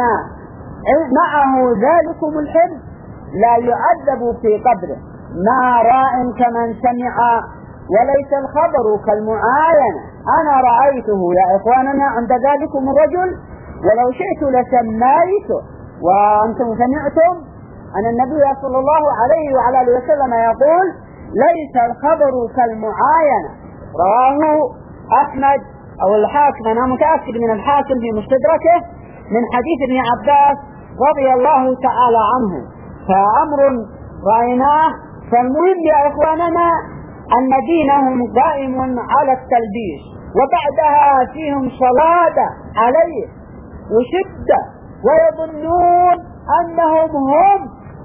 معه ذلكم الحرز لا يعذب في قبره، ما راء كمن سمع وليس الخبر كالمعاينة. أنا رأيته يا إخواننا عند ذلكم الرجل، ولو شئت لسميته وأنتم سمعتم أن النبي صلى الله عليه وعلى آله وسلم يقول ليس الخبر كالمعاينة. رواه أحمد أو الحاكم، أنا متأكد من الحاكم في مستدركه من حديث ابن عباس رضي الله تعالى عنه. فأمر رأيناه. فالمهم يا إخواننا أن دينهم قائم على التلبيس، وبعدها فيهم صلادة عليه وشدة، ويظنون أنهم هم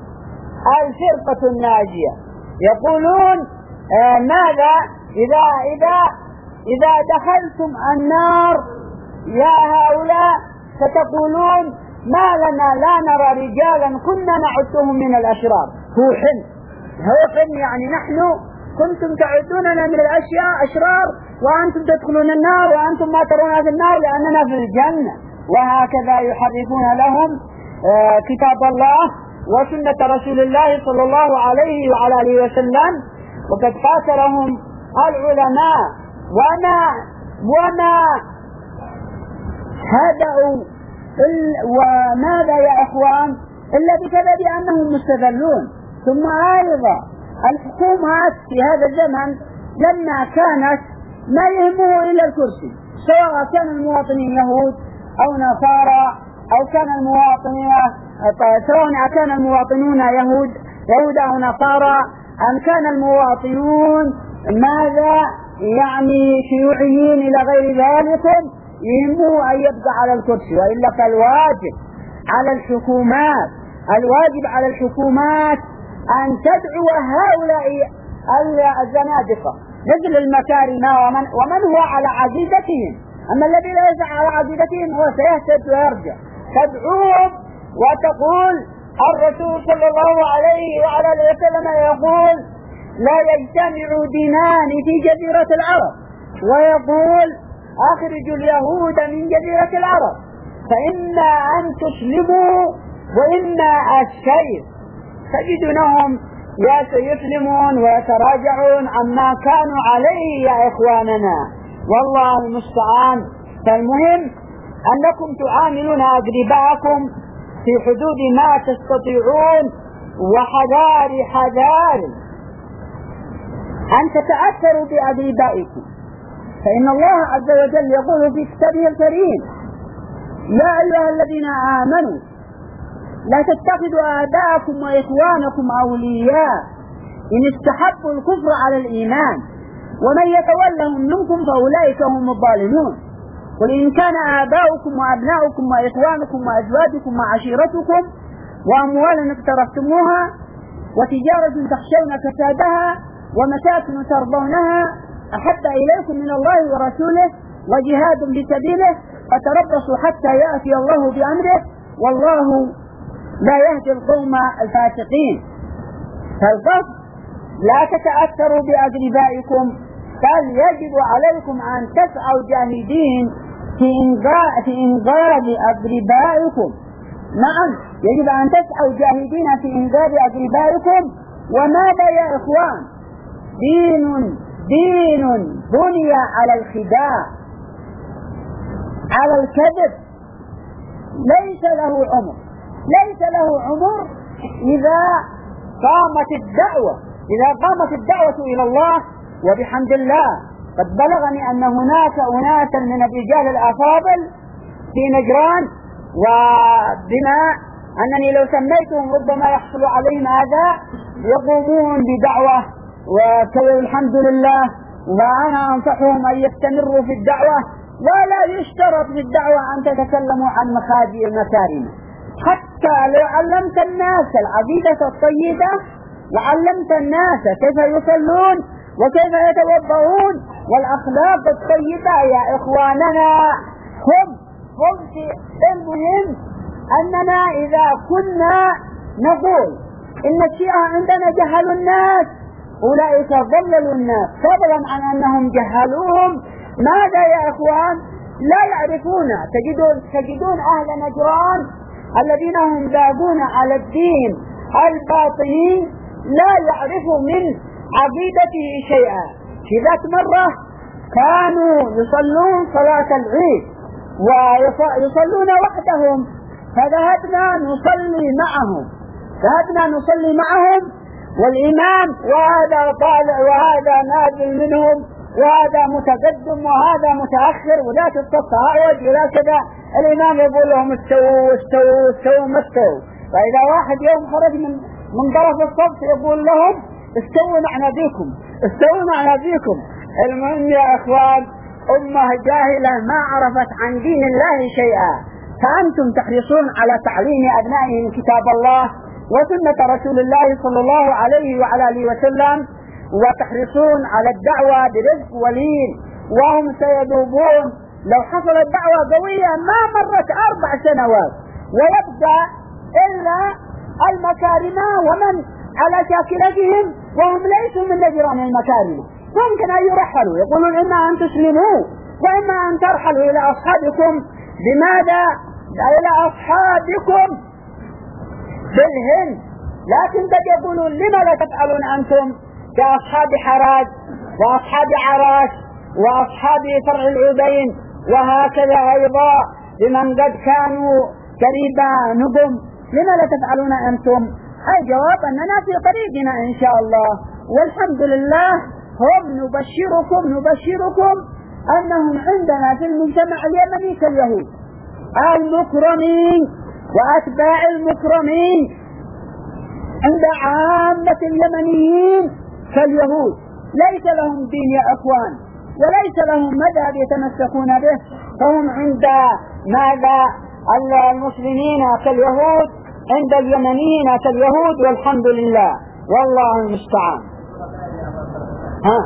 الفرقة الناجية. يقولون آه ماذا؟ إذا إذا إذا دخلتم النار يا هؤلاء فتقولون ما لنا لا نرى رجالا كنا نعدهم من الأشرار. هو حلم، هو حلم يعني نحن كنتم تعدوننا من الأشياء أشرار وأنتم تدخلون النار وأنتم ما ترون في النار لأننا في الجنة. وهكذا يحرفون لهم آه كتاب الله وسنة رسول الله صلى الله عليه وعلى آله وسلم. وقد قاتلهم العلماء وما وما هدأوا وماذا يا أخوان إلا بسبب أنهم مستذلون. ثم أيضا الحكومات في هذا الزمن لما كانت ما يهمه إلا الكرسي، سواء كان المواطنين يهود أو نصارى أو كان المواطنين سواء كان المواطنون يهود يهود أو نصارى أم كان المواطنون ماذا يعني شيوعيين إلى غير ذلك، يهمه أن يبقى على الكرسي. وإلا فالواجب على الحكومات الواجب على الحكومات أن تدعو هؤلاء الزنادقة مثل المكارم ومن, ومن هو على عقيدتهم. أما الذي ليس على عقيدتهم هو سيهتد ويرجع. تدعوهم وتقول الرسول صلى الله عليه وعلى آله وسلم يقول لا يجتمع دينان في جزيرة العرب، ويقول أخرجوا اليهود من جزيرة العرب فإما أن تسلموا وإما السيف. تجدونهم يسلمون ويتراجعون عما كانوا عليه يا إخواننا، والله المستعان. فالمهم أنكم تعاملون أقرباءكم في حدود ما تستطيعون، وحذار حذار أن تتأثروا بأقربائكم، فإن الله عز وجل يقول في كتابه الكريم يا أيها الذين آمنوا لا تتخذوا آباءكم وإخوانكم أولياء إن استحبوا الكفر على الإيمان ومن يتولهم منكم فأولئك هم الظالمون. قل إن كان آباؤكم وأبناؤكم وإخوانكم وأزواجكم وعشيرتكم وأموال اقترفتموها وتجارة تخشون كسادها ومساكن ترضونها أحب إليكم من الله ورسوله وجهاد بسبيله فتربصوا حتى يأتي الله بأمره والله لا يهدي القوم الفاسقين. فالقصد لا تتأثروا بأقربائكم بل يجب عليكم أن تسعوا جاهدين في إنقاذ في إنقاذ أقربائكم. نعم يجب أن تسعوا جاهدين في إنقاذ أقربائكم. وماذا يا إخوان؟ دين دين بني على الخداع على الكذب ليس له عمر ليس له عمر إذا قامت الدعوة إذا قامت الدعوة إلى الله. وبحمد الله قد بلغني أن هناك أناسا من الرجال الأفاضل في نجران وبما أنني لو سميتهم ربما يحصل عليهم هذا يقومون بدعوة والحمد لله. وأنا أنصحهم أن يستمروا في الدعوة ولا يشترط في الدعوة أن تتكلموا عن مخادئ المكارم. حتى لو علمت الناس العقيدة الطيبة وعلمت الناس كيف يصلون وكيف يتوضؤون والأخلاق الطيبة يا إخواننا هم هم في المهم أننا إذا كنا نقول إن الشيعة عندنا جهلوا الناس أولئك ضللوا الناس فضلا عن أنهم جهلوهم. ماذا يا إخوان؟ لا يعرفون. تجدون, تجدون أهل نجران الذين هم باقون على الدين الباطني لا يعرفوا من عقيدته شيئا. في ذات مرة كانوا يصلون صلاة العيد ويصلون وحدهم فذهبنا نصلي معهم ذهبنا نصلي معهم والإمام وهذا طالع وهذا نازل منهم وهذا متقدم وهذا متأخر وذات الصف أعوج ولا كذا. الإمام يقول لهم استووا استووا استووا ما استووا. فإذا واحد يوم خرج من من طرف الصف يقول لهم استووا معنا بكم استووا معنا بكم. المهم يا أخوان أمة جاهلة ما عرفت عن دين الله شيئا فأنتم تحرصون على تعليم أبنائهم كتاب الله وسنة رسول الله صلى الله عليه وعلى آله وسلم وتحرصون على الدعوة برزق ولين وهم سيذوبون. لو حصلت دعوة قوية ما مرت أربع سنوات ويبقى إلا المكارمة ومن على شاكلتهم وهم ليسوا من نجران المكارمة. ممكن أن يرحلوا يقولون إما أن تسلموا وإما أن ترحلوا إلى أصحابكم. لماذا؟ إلى أصحابكم في الهند. لكن قد يقولون لما لا تفعلون أنتم كأصحاب حراج وأصحاب عراش وأصحاب فرع العبين وهكذا أيضا لمن قد كانوا قريبا نقم لما لا تفعلون أنتم؟ الجواب أننا في طريقنا إن شاء الله والحمد لله. هم نبشركم نبشركم أنهم عندنا في المجتمع اليمني كاليهود المكرمين وأتباع المكرمين عند عامة اليمنيين كاليهود ليس لهم دين يا أخوان وليس لهم مذهب يتمسكون به. فهم عند ماذا المسلمين كاليهود عند اليمنيين كاليهود والحمد لله والله المستعان. ها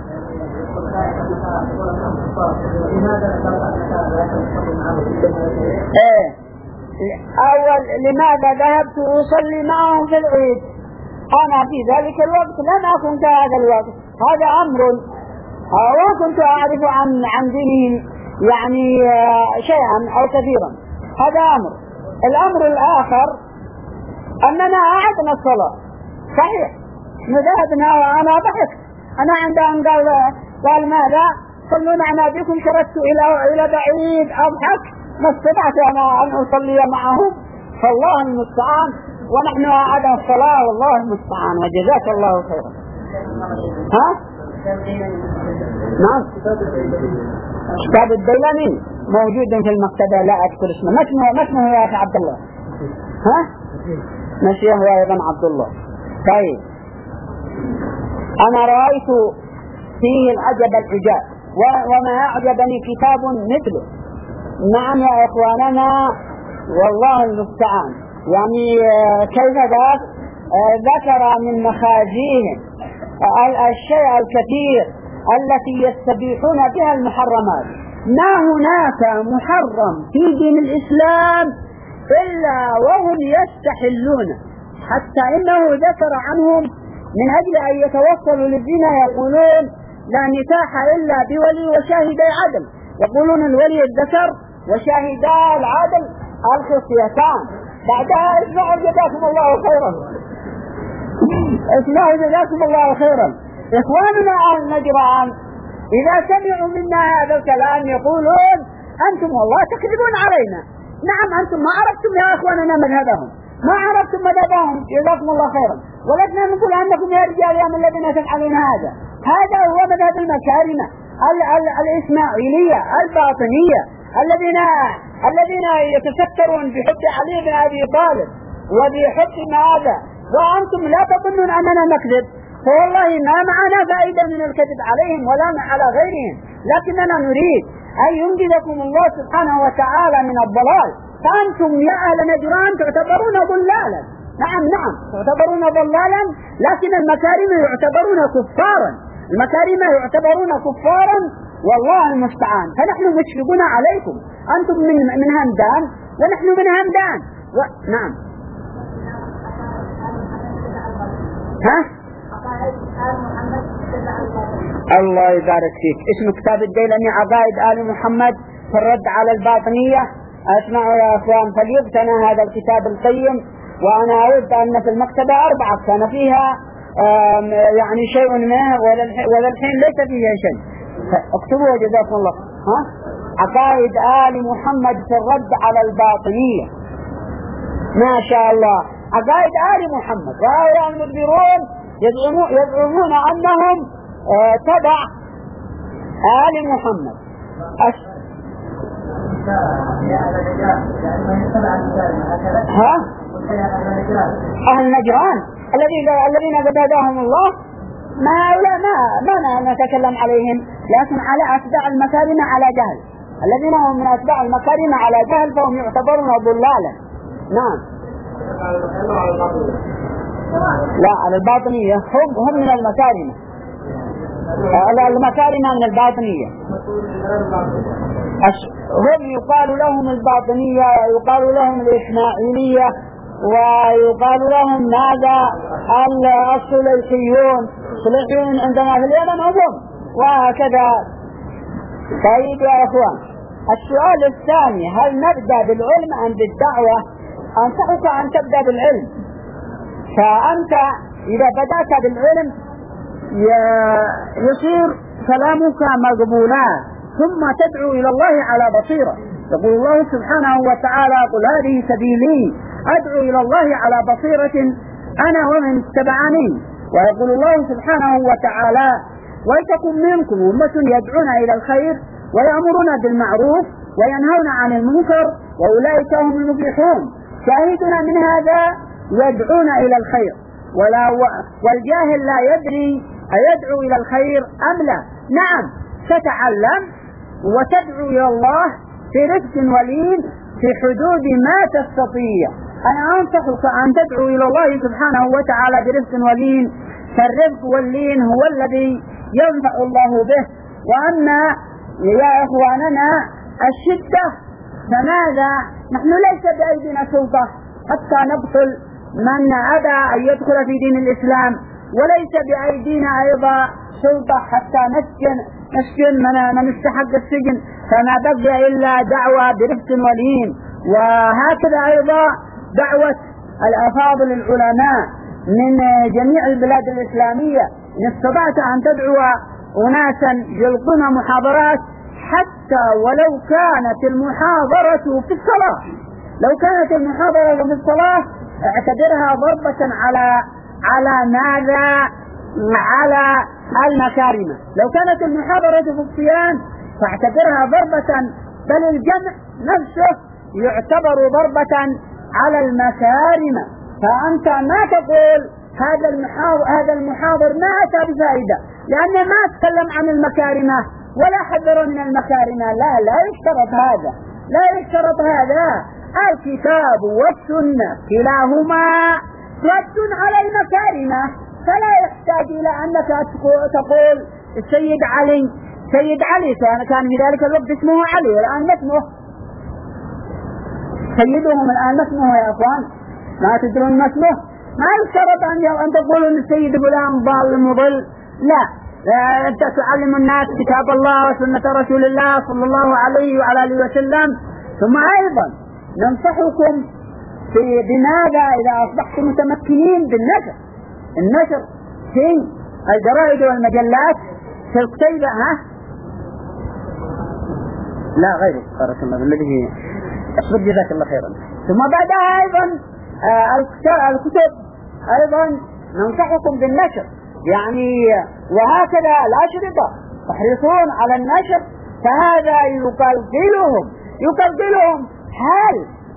ايه اول لماذا ذهبت اصلي معهم في العيد؟ انا في ذلك الوقت لم اكن كهذا الوقت. هذا امر وكنت اعرف عن عن دينهم يعني شيئا او كثيرا. هذا امر. الامر الاخر اننا اعدنا الصلاة صحيح ذهبنا وانا ضحكت. انا عندما قال قال ماذا صلوا معنا بكم شردت الى الى بعيد اضحك ما استطعت انا ان اصلي معهم فالله المستعان. ونحن اعدنا الصلاة والله المستعان وجزاك الله خيرا. ها نعم كتاب الديلمي موجود في المكتبة لا أذكر اسمه. ما اسمه ما اسمه يا أخي عبد الله؟ ها؟ نسيه هو أيضا عبد الله. طيب أنا رأيت فيه العجب العجاب، وما أعجبني كتاب مثله. نعم يا إخواننا والله المستعان. يعني كيف ذاك ذكر من مخازيهم الشيء الكثير التي يستبيحون بها المحرمات. ما هناك محرم في دين الإسلام إلا وهم يستحلون، حتى إنه ذكر عنهم من أجل أن يتوصلوا للزنا يقولون لا نكاح إلا بولي وشاهدي عدل. يقولون الولي الذكر وشاهدا العدل الخصيتان. بعدها اسمعوا جزاكم الله خيرا اسمعوا جزاكم الله خيرا. إخواننا أهل نجران إذا سمعوا منا هذا الكلام يقولون أنتم والله تكذبون علينا. نعم أنتم ما عرفتم يا إخواننا مذهبهم، ما عرفتم مذهبهم جزاكم الله خيرا. ولكن نقول أنكم يا رجال يا من الذين تفعلون هذا. هذا هو مذهب المكارمة الإسماعيلية الباطنية الذين الذين يتسترون بحب علي بن أبي طالب وبحب ماذا، وأنتم لا تظنون أننا نكذب. فوالله ما معنا فائدة من الكذب عليهم ولا على غيرهم، لكننا نريد أن ينجدكم الله سبحانه وتعالى من الضلال. فأنتم يا أهل نجران تعتبرون ضلالا. نعم نعم تعتبرون ضلالا، لكن المكارم يعتبرون كفارا. المكارم يعتبرون كفارا والله المستعان. فنحن مشفقون عليكم، أنتم من من همدان ونحن من همدان و... نعم. ها؟ الله يبارك فيك. اسم كتاب الديلمي عقائد آل محمد في الرد على الباطنية. اسمعوا يا اخوان فليقتنى هذا الكتاب القيم. وانا اود ان في المكتبة اربعة كان فيها يعني شيء ما ولا الحين ليس فيها شيء. اكتبوا جزاكم الله. ها؟ عقائد آل محمد في الرد على الباطنية. ما شاء الله عقائد آل محمد. وهؤلاء المدبرون يزعمون يزعمون انهم تبع آل محمد. أش... ها؟ أهل نجران الذين الذين هداهم الله ما لا ما ما نتكلم عليهم، لكن على أتباع المكارم على جهل. الذين هم من أتباع المكارم على جهل فهم يعتبرون ضلالا. نعم. لا على الباطنية هم هم من المكارم. على المكارم من الباطنية. هم يقال لهم الباطنية ويقال لهم الإسماعيلية ويقال لهم ماذا الصليحيون. الصليحيون عندنا في اليمن هم وهكذا. طيب يا أخوان السؤال الثاني هل نبدأ بالعلم أم بالدعوة؟ أنصحك أن تبدأ بالعلم. فأنت إذا بدأت بالعلم يصير كلامك مقبولا ثم تدعو إلى الله على بصيرة. يقول الله سبحانه وتعالى قل هذه سبيلي أدعو إلى الله على بصيرة أنا ومن اتبعني. ويقول الله سبحانه وتعالى ولتكن منكم أمة يدعون إلى الخير ويأمرون بالمعروف وينهون عن المنكر وأولئك هم المفلحون. شاهدنا من هذا يدعون إلى الخير ولا والجاهل لا يدري أيدعو إلى الخير أم لا. نعم تتعلم وتدعو إلى الله في رفق ولين في حدود ما تستطيع. أنا أنصحك أن تدعو إلى الله سبحانه وتعالى برفق ولين، فالرفق واللين هو الذي ينفع الله به. وأما يا إخواننا الشدة فماذا؟ نحن ليس بأيدينا سلطة حتى نبطل من أبى أن يدخل في دين الإسلام، وليس بأيدينا أيضا سلطة حتى نسجن نسجن من, من استحق السجن. فما بقي إلا دعوة برفق ولين. وهكذا أيضا دعوة الأفاضل العلماء من جميع البلاد الإسلامية. إن استطعت أن تدعو أناسا يلقون محاضرات حتى ولو كانت المحاضرة في الصلاة، لو كانت المحاضرة في الصلاة اعتبرها ضربة على على ماذا؟ على المكارم. لو كانت المحاضرة في الصيام فاعتبرها ضربة بل الجمع نفسه يعتبر ضربة على المكارم. فأنت ما تقول هذا المحاضر, هذا المحاضر ما أتى بفائدة لأنه ما تكلم عن المكارمة ولا حذر من المكارمة. لا لا يشترط هذا، لا يشترط هذا. الكتاب والسنة كلاهما رد على المكارمة، فلا يحتاج إلى أنك تقول السيد علي سيد علي كان كان في ذلك الوقت اسمه علي والآن ما اسمه سيدهم، الآن ما اسمه يا أخوان، ما تدرون ما اسمه. ما يشترط أن تقولوا أن السيد فلان ضال مضل، لا. أنت تعلم الناس كتاب الله وسنة رسول الله صلى الله عليه وعلى آله وسلم. ثم أيضا ننصحكم في بماذا إذا أصبحتم متمكنين بالنشر، النشر في الجرائد والمجلات في الكتيبة. ها لا غيره بارك الله الذي أصبح جزاك الله خيرا. ثم بعدها أيضا آه الكتب أيضا ننصحكم بالنشر، يعني وهكذا الأشرطة تحرصون على النشر، فهذا يقلقلهم يقلقلهم هل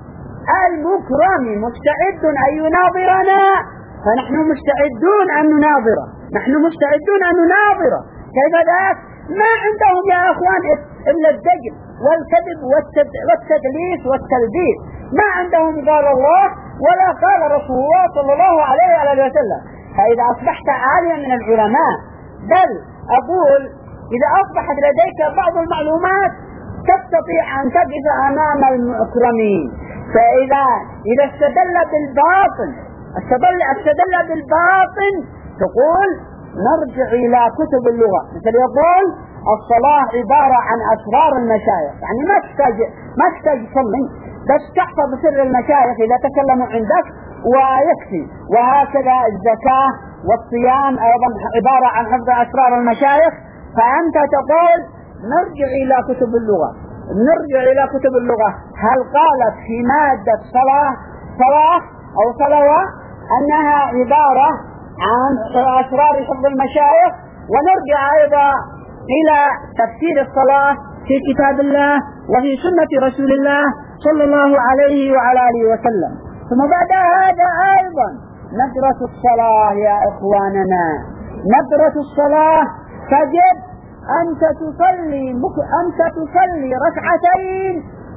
المكرم مستعد أن يناظرنا؟ فنحن مستعدون أن نناظره، نحن مستعدون أن نناظره. كيف ذاك؟ ما عندهم يا أخوان إلا الدجل والكذب والتدليس والتلبيس، ما عندهم قال الله ولا قال رسول الله صلى الله عليه وآله وسلم. فإذا أصبحت عاليا من العلماء، بل أقول إذا أصبحت لديك بعض المعلومات تستطيع أن تقف أمام المكرمين. فإذا إذا استدل بالباطن استدل, استدل بالباطن تقول نرجع إلى كتب اللغة، مثل يقول الصلاة عبارة عن أسرار المشايخ، يعني ما تحتاج ما تحتاج تصلي بس تحفظ سر المشايخ إذا تكلموا عندك ويكفي. وهكذا الزكاة والصيام أيضا عبارة عن حفظ أسرار المشايخ. فأنت تقول نرجع إلى كتب اللغة، نرجع إلى كتب اللغة هل قالت في مادة صلاة صلاة أو صلوة أنها عبارة عن أسرار حفظ المشايخ، ونرجع أيضا إلى تفسير الصلاة في كتاب الله وفي سنة رسول الله صلى الله عليه وعلى آله وسلم. ثم بعد هذا أيضا ندرة الصلاة يا إخواننا، ندرة الصلاة تجب أنت تصلي أنت تصلي ركعتين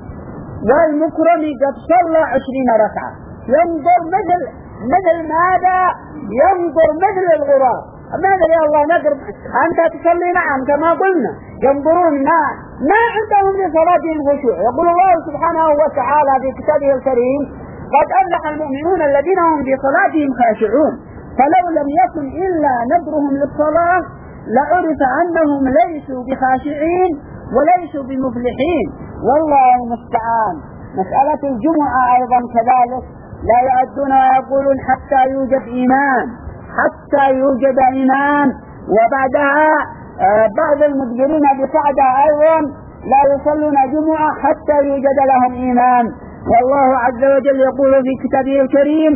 والمكرم قد صلى عشرين ركعة، ينظر مثل مثل ماذا؟ ينظر مثل الغراب. ماذا يا الله نقرب أنت تصلي؟ نعم كما قلنا ينظرون ما ما عندهم لصلاتهم خشوع. يقول الله سبحانه وتعالى في كتابه الكريم قد أفلح المؤمنون الذين هم في صلاتهم خاشعون. فلو لم يكن إلا نذرهم للصلاة لعرف أنهم ليسوا بخاشعين وليسوا بمفلحين، والله المستعان. مسألة الجمعة أيضا كذلك لا يؤدون ويقولون حتى يوجد إمام حتى يوجد إمام، وبعدها بعض المدبرين بصعدة أيضا لا يصلون جمعة حتى يوجد لهم إمام. والله عز وجل يقول في كتابه الكريم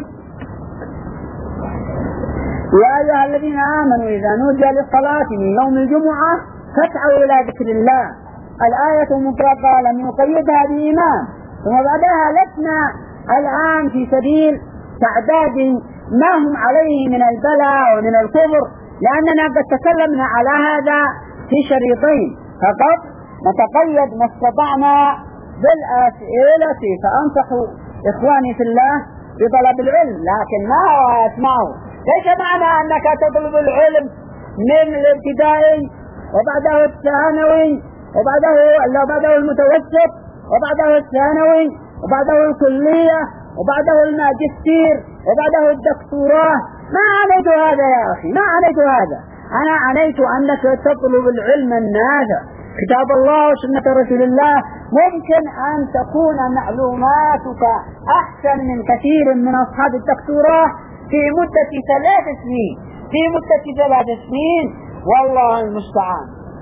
يا أيها الذين آمنوا إذا نودي للصلاة من يوم الجمعة فاسعوا إلى ذكر الله. الآية مطلقة لم يقيدها بإمام. ثم بعدها لسنا الآن في سبيل تعداد ما هم عليه من البلاء ومن الكفر، لأننا قد تكلمنا على هذا في شريطين فقط، نتقيد ما استطعنا بالأسئلة. فأنصح إخواني في الله بطلب العلم، لكن ما هو أسمعه. ليس معنى أنك تطلب العلم من الابتدائي وبعده الثانوي وبعده وبعده المتوسط وبعده الثانوي وبعده الكلية وبعده الماجستير وبعده الدكتوراه. ما عنيت هذا يا أخي، ما عنيت هذا. أنا عنيت أنك تطلب العلم النافع كتاب الله وسنة رسول الله. ممكن أن تكون معلوماتك أحسن من كثير من أصحاب الدكتوراه في مدة ثلاث سنين في مدة ثلاث سنين والله المستعان.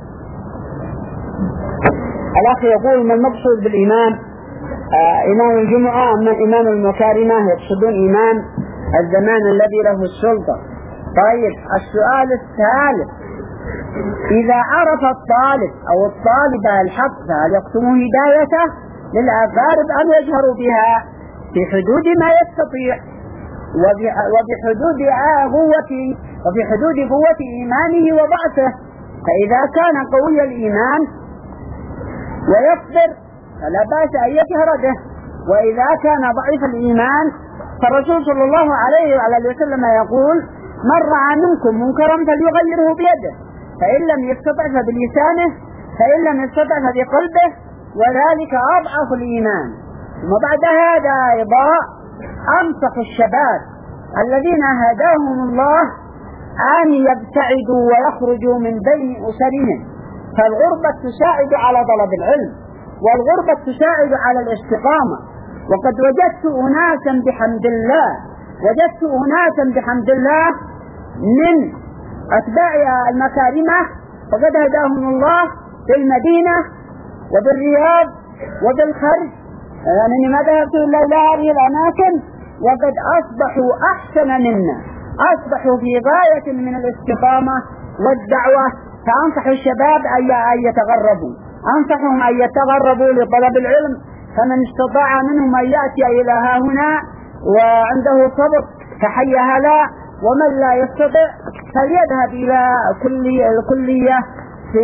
الأخ يقول ما المقصود بالإمام؟ آه إمام الجمعة أما إمام المكارمة يقصدون إمام الزمان الذي له السلطة. طيب السؤال الثالث إذا عرف الطالب أو الطالبة الحق فهل يقسموا هدايته للأقارب أم يجهروا بها في حدود ما يستطيع وبحدود قوة وفي حدود قوة إيمانه وضعفه. فإذا كان قوي الإيمان ويصبر فلا بأس أن يجهر به، وإذا كان ضعيف الإيمان فالرسول صلى الله عليه وعلى وسلم يقول: من رأى منكم منكرا فليغيره بيده، فإن لم يستطع فبلسانه، فإن لم يستطع فبقلبه، وذلك أضعف الإيمان. وبعد هذا أيضا أنصح الشباب الذين هداهم الله أن يبتعدوا ويخرجوا من بين أسرهم، فالغربة تساعد على طلب العلم، والغربة تساعد على الاستقامة. وقد وجدت أناسا بحمد الله وجدت أناسا بحمد الله من أتباع المكارمة وقد هداهم الله في المدينة وبالرياض وبالخرج، يعني ما ذهبت إلا إلى هذه الأماكن وقد أصبحوا أحسن منا، أصبحوا في غاية من الاستقامة والدعوة. فأنصح الشباب أن يتغربوا، أنصحهم أن يتغربوا لطلب العلم، فمن استطاع منهم أن يأتي إلى ها هنا وعنده صبر فحي هلا، ومن لا يستطع فليذهب إلى الكلية في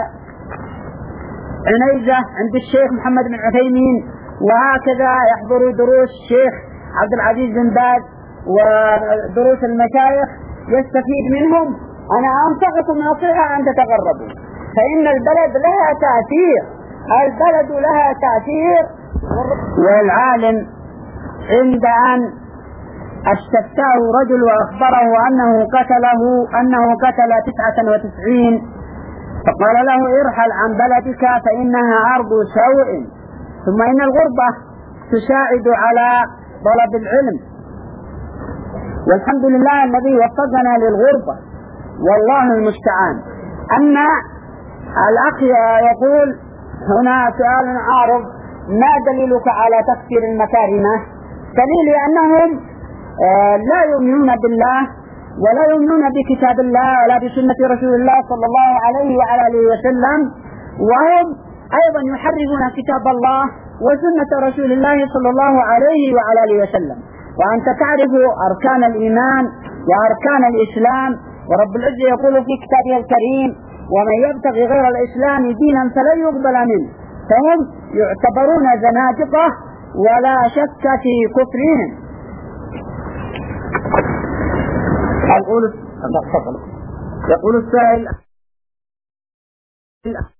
عنيزة عند الشيخ محمد بن عثيمين، وهكذا يحضر دروس الشيخ عبد العزيز بن باز ودروس المشايخ يستفيد منهم. أنا أنصحكم نصيحة أن تتغربوا، فإن البلد لها تأثير، البلد لها تأثير. والعالم عند أن استفتاه رجل وأخبره أنه قتله أنه قتل تسعة وتسعين، فقال له: ارحل عن بلدك فإنها أرض سوء، ثم إن الغربة تساعد على طلب العلم. والحمد لله الذي وفقنا للغربة، والله المستعان. أما الأخ يقول هنا سؤال عارض: ما دليلك على تكفير المكارمة؟ دليل أنهم لا يؤمنون بالله ولا يؤمنون بكتاب الله ولا بسنة رسول الله صلى الله عليه وعلى آله وسلم، وهم أيضا يحرفون كتاب الله وسنة رسول الله صلى الله عليه وعلى آله وسلم. وأنت تعرف أركان الإيمان وأركان الإسلام، ورب العزة يقول في كتابه الكريم: ومن يبتغي غير الإسلام دينا فلن يقبل منه. فهم يعتبرون زنادقة ولا شك في كفرهم. يقول يقول السائل